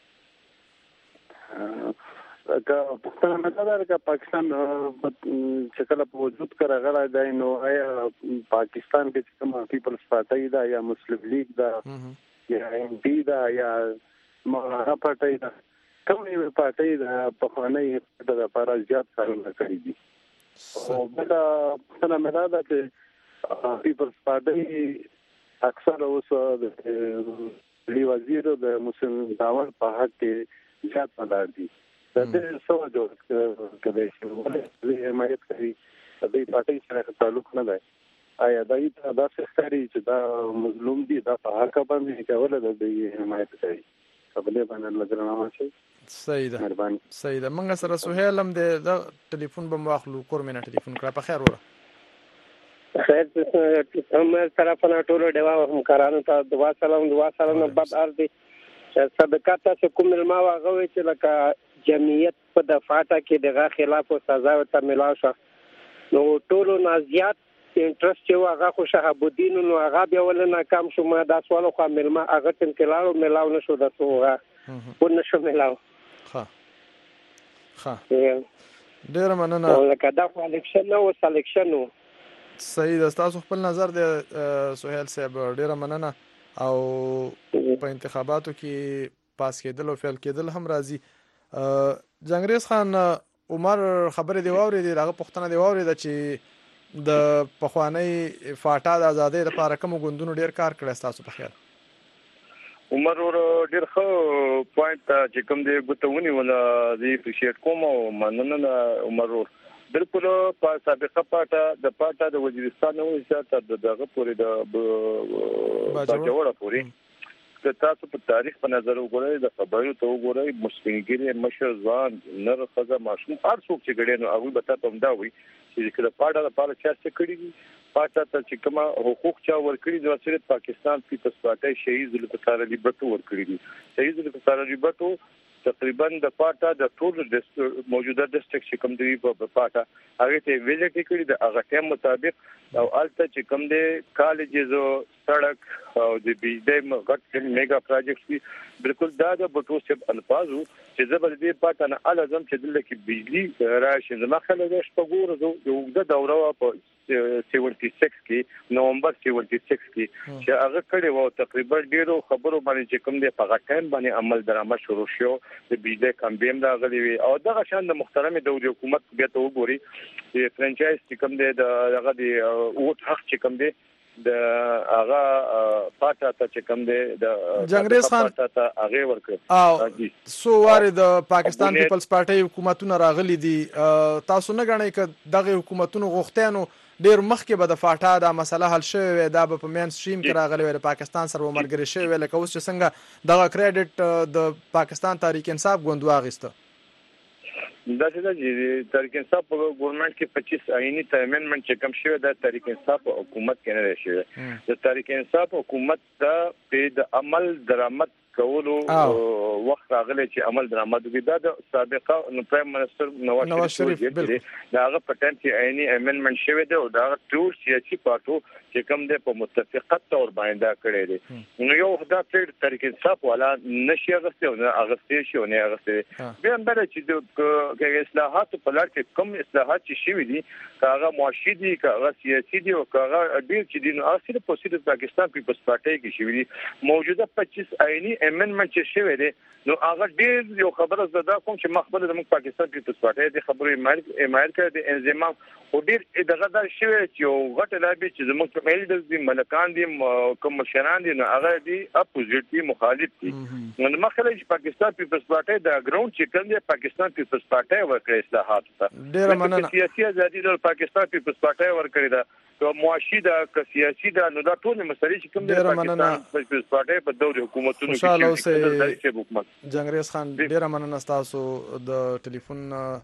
G: که پښتنه مدار که پاکستان چې کله په وجود کې راغلی دی نو آیا پاکستان کې چې کومه پیپلز پارټي ده یا مسلم لیگ ده یا ایم پی ده یا مولانا پارټي ده کومه پارټي ده په خوانې د لپاره زیات کارونه کوي دي او بل پښتنه مدار چې پیپلز پارټي اکثر اوس د دی وزیر د مسلم داور په حق کې زیات مدار دي د دې سو جوړ کړي چې ولې حمایت کوي د دې پارټي سره تعلق نه لري آیا دای ته دا ښکاري چې دا مظلوم دي دا په حق باندې کول د دې حمایت کوي قبل باندې لګرنامه شي
B: صحیح ده مهرباني صحیح ده موږ سره سهیل هم د ټلیفون به واخلو کور مینه ټلیفون کړه په خیر وره
H: خیر هم طرفنا ټول ډیوا هم کارانو ته دعا سلام دعا سلام بعد ارض صدقات څخه کوم ما واغوي چې لکه جمعیت په دفاعه کې دغه خلاف او سزا ته ملاو شو نو ټول نازیات انټرست چې هغه خو شهاب الدین نو هغه بیا ول ناکام شو ما دا سوال خو ملما هغه تم کلاو ملاو نشو د سوغه و نشو ملاو
B: ها ها ډیر مننه
H: لکه دا خو الیکشن او سلیکشن
B: صحیح ده تاسو خپل نظر د سهیل صاحب ډیر مننه او په انتخاباتو کې پاس کېدل او فعال کېدل هم راځي جنگریز خان عمر خبرې دی واوري دی هغه پښتنه دی واوري د چې د پخوانی فاټا د ازادۍ لپاره کوم غوندونو ډیر کار کړی تاسو په خیال
E: عمر ور ډیر خو پوینټ چې کوم دی غوتونی ولا دی اپریشیټ کوم او مننه عمر ور بالکل په سابقه پاټا د پاټا د وزیرستان او حیثیت د دغه پورې د باجوړه پورې د تاسو په تاریخ په نظر وګورئ د خبرو ته وګورئ مسلمانګری مشر ځوان نر خزه ماشوم هر څوک چې ګړي نو هغه به تاسو هم دا وي چې کله پاټا لپاره چا څه کړی دي پاټا ته چې کوم حقوق چا ورکړي د صرف پاکستان پیپلز پارټي شهید ذوالفقار علي بټو ورکړي دي شهید ذوالفقار علي بټو تقریبا د پاټا د ټول موجوده ډیسټریکټ چې کوم دی په پاټا هغه ته ویزټ کړی د هغه ټیم مطابق او الته چې کوم دی کالجز او سړک او د بجلی غټ میگا پروجیکټس بالکل دا د بټو سب الفاظو چې زبر دې پاټا نه الزم چې دلته کې بجلی راشي زما خلک د شپګور یو د دوره په سیونټي سکس کې نومبر سیونټي سکس کې چې هغه کړي وو تقریبا ډیرو خبرو باندې چې کوم دی په غټایم باندې عمل درآمد شروع شو د بجلی کمبیم دا غلي وي او دغه شان د محترم دولت حکومت بیا ته وګوري چې فرانچایز چې کوم دی دغه دی اوټ حق چې کوم دی د هغه پاټا ته چې کوم دی د
B: جنگریز خان
E: ته هغه ورکړ
B: او سو واره د پاکستان پیپلز پارټي حکومتونه راغلي دي تاسو نه غنئ ک دغه حکومتونو غوښتنو ډیر مخکې به د فاټا د مسله حل شوی دا په مین سټریم کې راغلی وي د پاکستان سره ومرګري شوی لکه اوس چې څنګه دغه کریډټ د پاکستان تحریک انصاف غوند واغسته
E: دا چې تحریک انصاف په ګورنمنت کې پچیس آئینی امندمنت چې کوم شوی د تحریک انصاف حکومت کې نه شوی د تحریک انصاف حکومت د عمل درآمد کولو وخت راغلی چې عمل درآمد وکړي دا د سابقه پرایم منسٹر نواز شریف دی دا هغه په ټیم کې آئینی امندمنت شوی دی او دا ټول سیاسي پارټو چې کوم د په متفقت تور باندې دا کړی دی نو یو دا پلیټ تحریک انصاف والا نشي غسته او هغه شي او نه هغه بیا هم دا چې د اصلاحات په لړ کې کوم اصلاحات چې شوي دي هغه معاشي دي هغه سیاسي دي او هغه ډیر چې دي نو اصل په سیده پاکستان پیپلز پارټي کې شوي دي موجوده پچیس آئینی امندمنت چې شوی دی نو هغه ډیر یو خبره زده کوم چې مخبر د پاکستان پیپلز پارټي د خبرې مایل کړ د انضمام او ډیر دغه دا شوی چې یو غټ لابي چې زموږ کمیلډز دي ملکان دي کوم مشران دي نو هغه دي اپوزیټ دي مخالف دي نو مخاله چې پاکستان پیپلز پارټي د ګراوند چې کوم دی پاکستان پیپلز پارټي ورکړي اصلاحات ته
B: ډیر مننه
E: سیاسي ازادي د پاکستان پیپلز پارټي ورکړي دا او معاشي دا که سیاسي دا نو دا ټول مسلې چې کوم دی پاکستان پیپلز پارټي په دور حکومتونو
B: کې حکومت جنگریز خان ډیر مننه تاسو د ټلیفون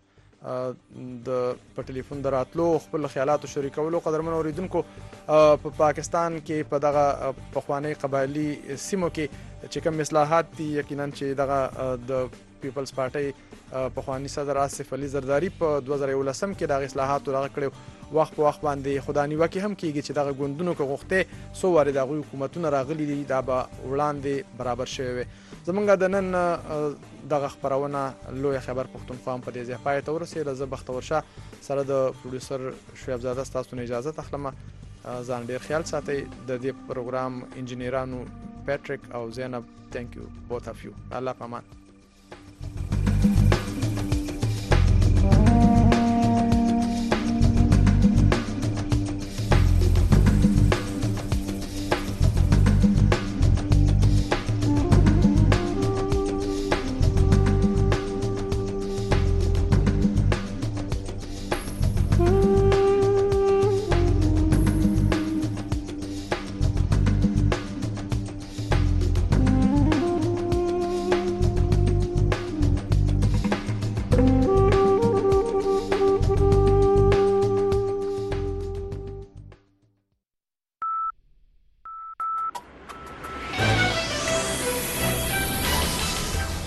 B: د په ټلیفون دراتلو خپل خیالات شریکولو قدرمن اوریدونکو په پاکستان کې په دغه پخوانی قبایلی سیمو کې چې کوم اصلاحات دي یقینا چې دغه د پیپلز پارټي پخوانی صدر آصف علي زرداری په دوه زره یولسم کې دغه اصلاحات راغ کړو وخت په وخت باندې خداني وکي هم کیږي چې دغه ګوندونو کې غوښته سو واره دغه حکومتونه راغلي دي دا به وړاندې برابر شوی زمونږ د نن دغه خبرونه لوی خبر پښتونخوا په دې ځای پای ته ورسېده زه بختور شاه سره د پروډوسر شعیب زاده تاسو نه اجازه تخلم ځان ډیر خیال ساتئ د دې پروګرام انجینرانو پیټریک او زینب ثانک یو بوث اف یو الله پامان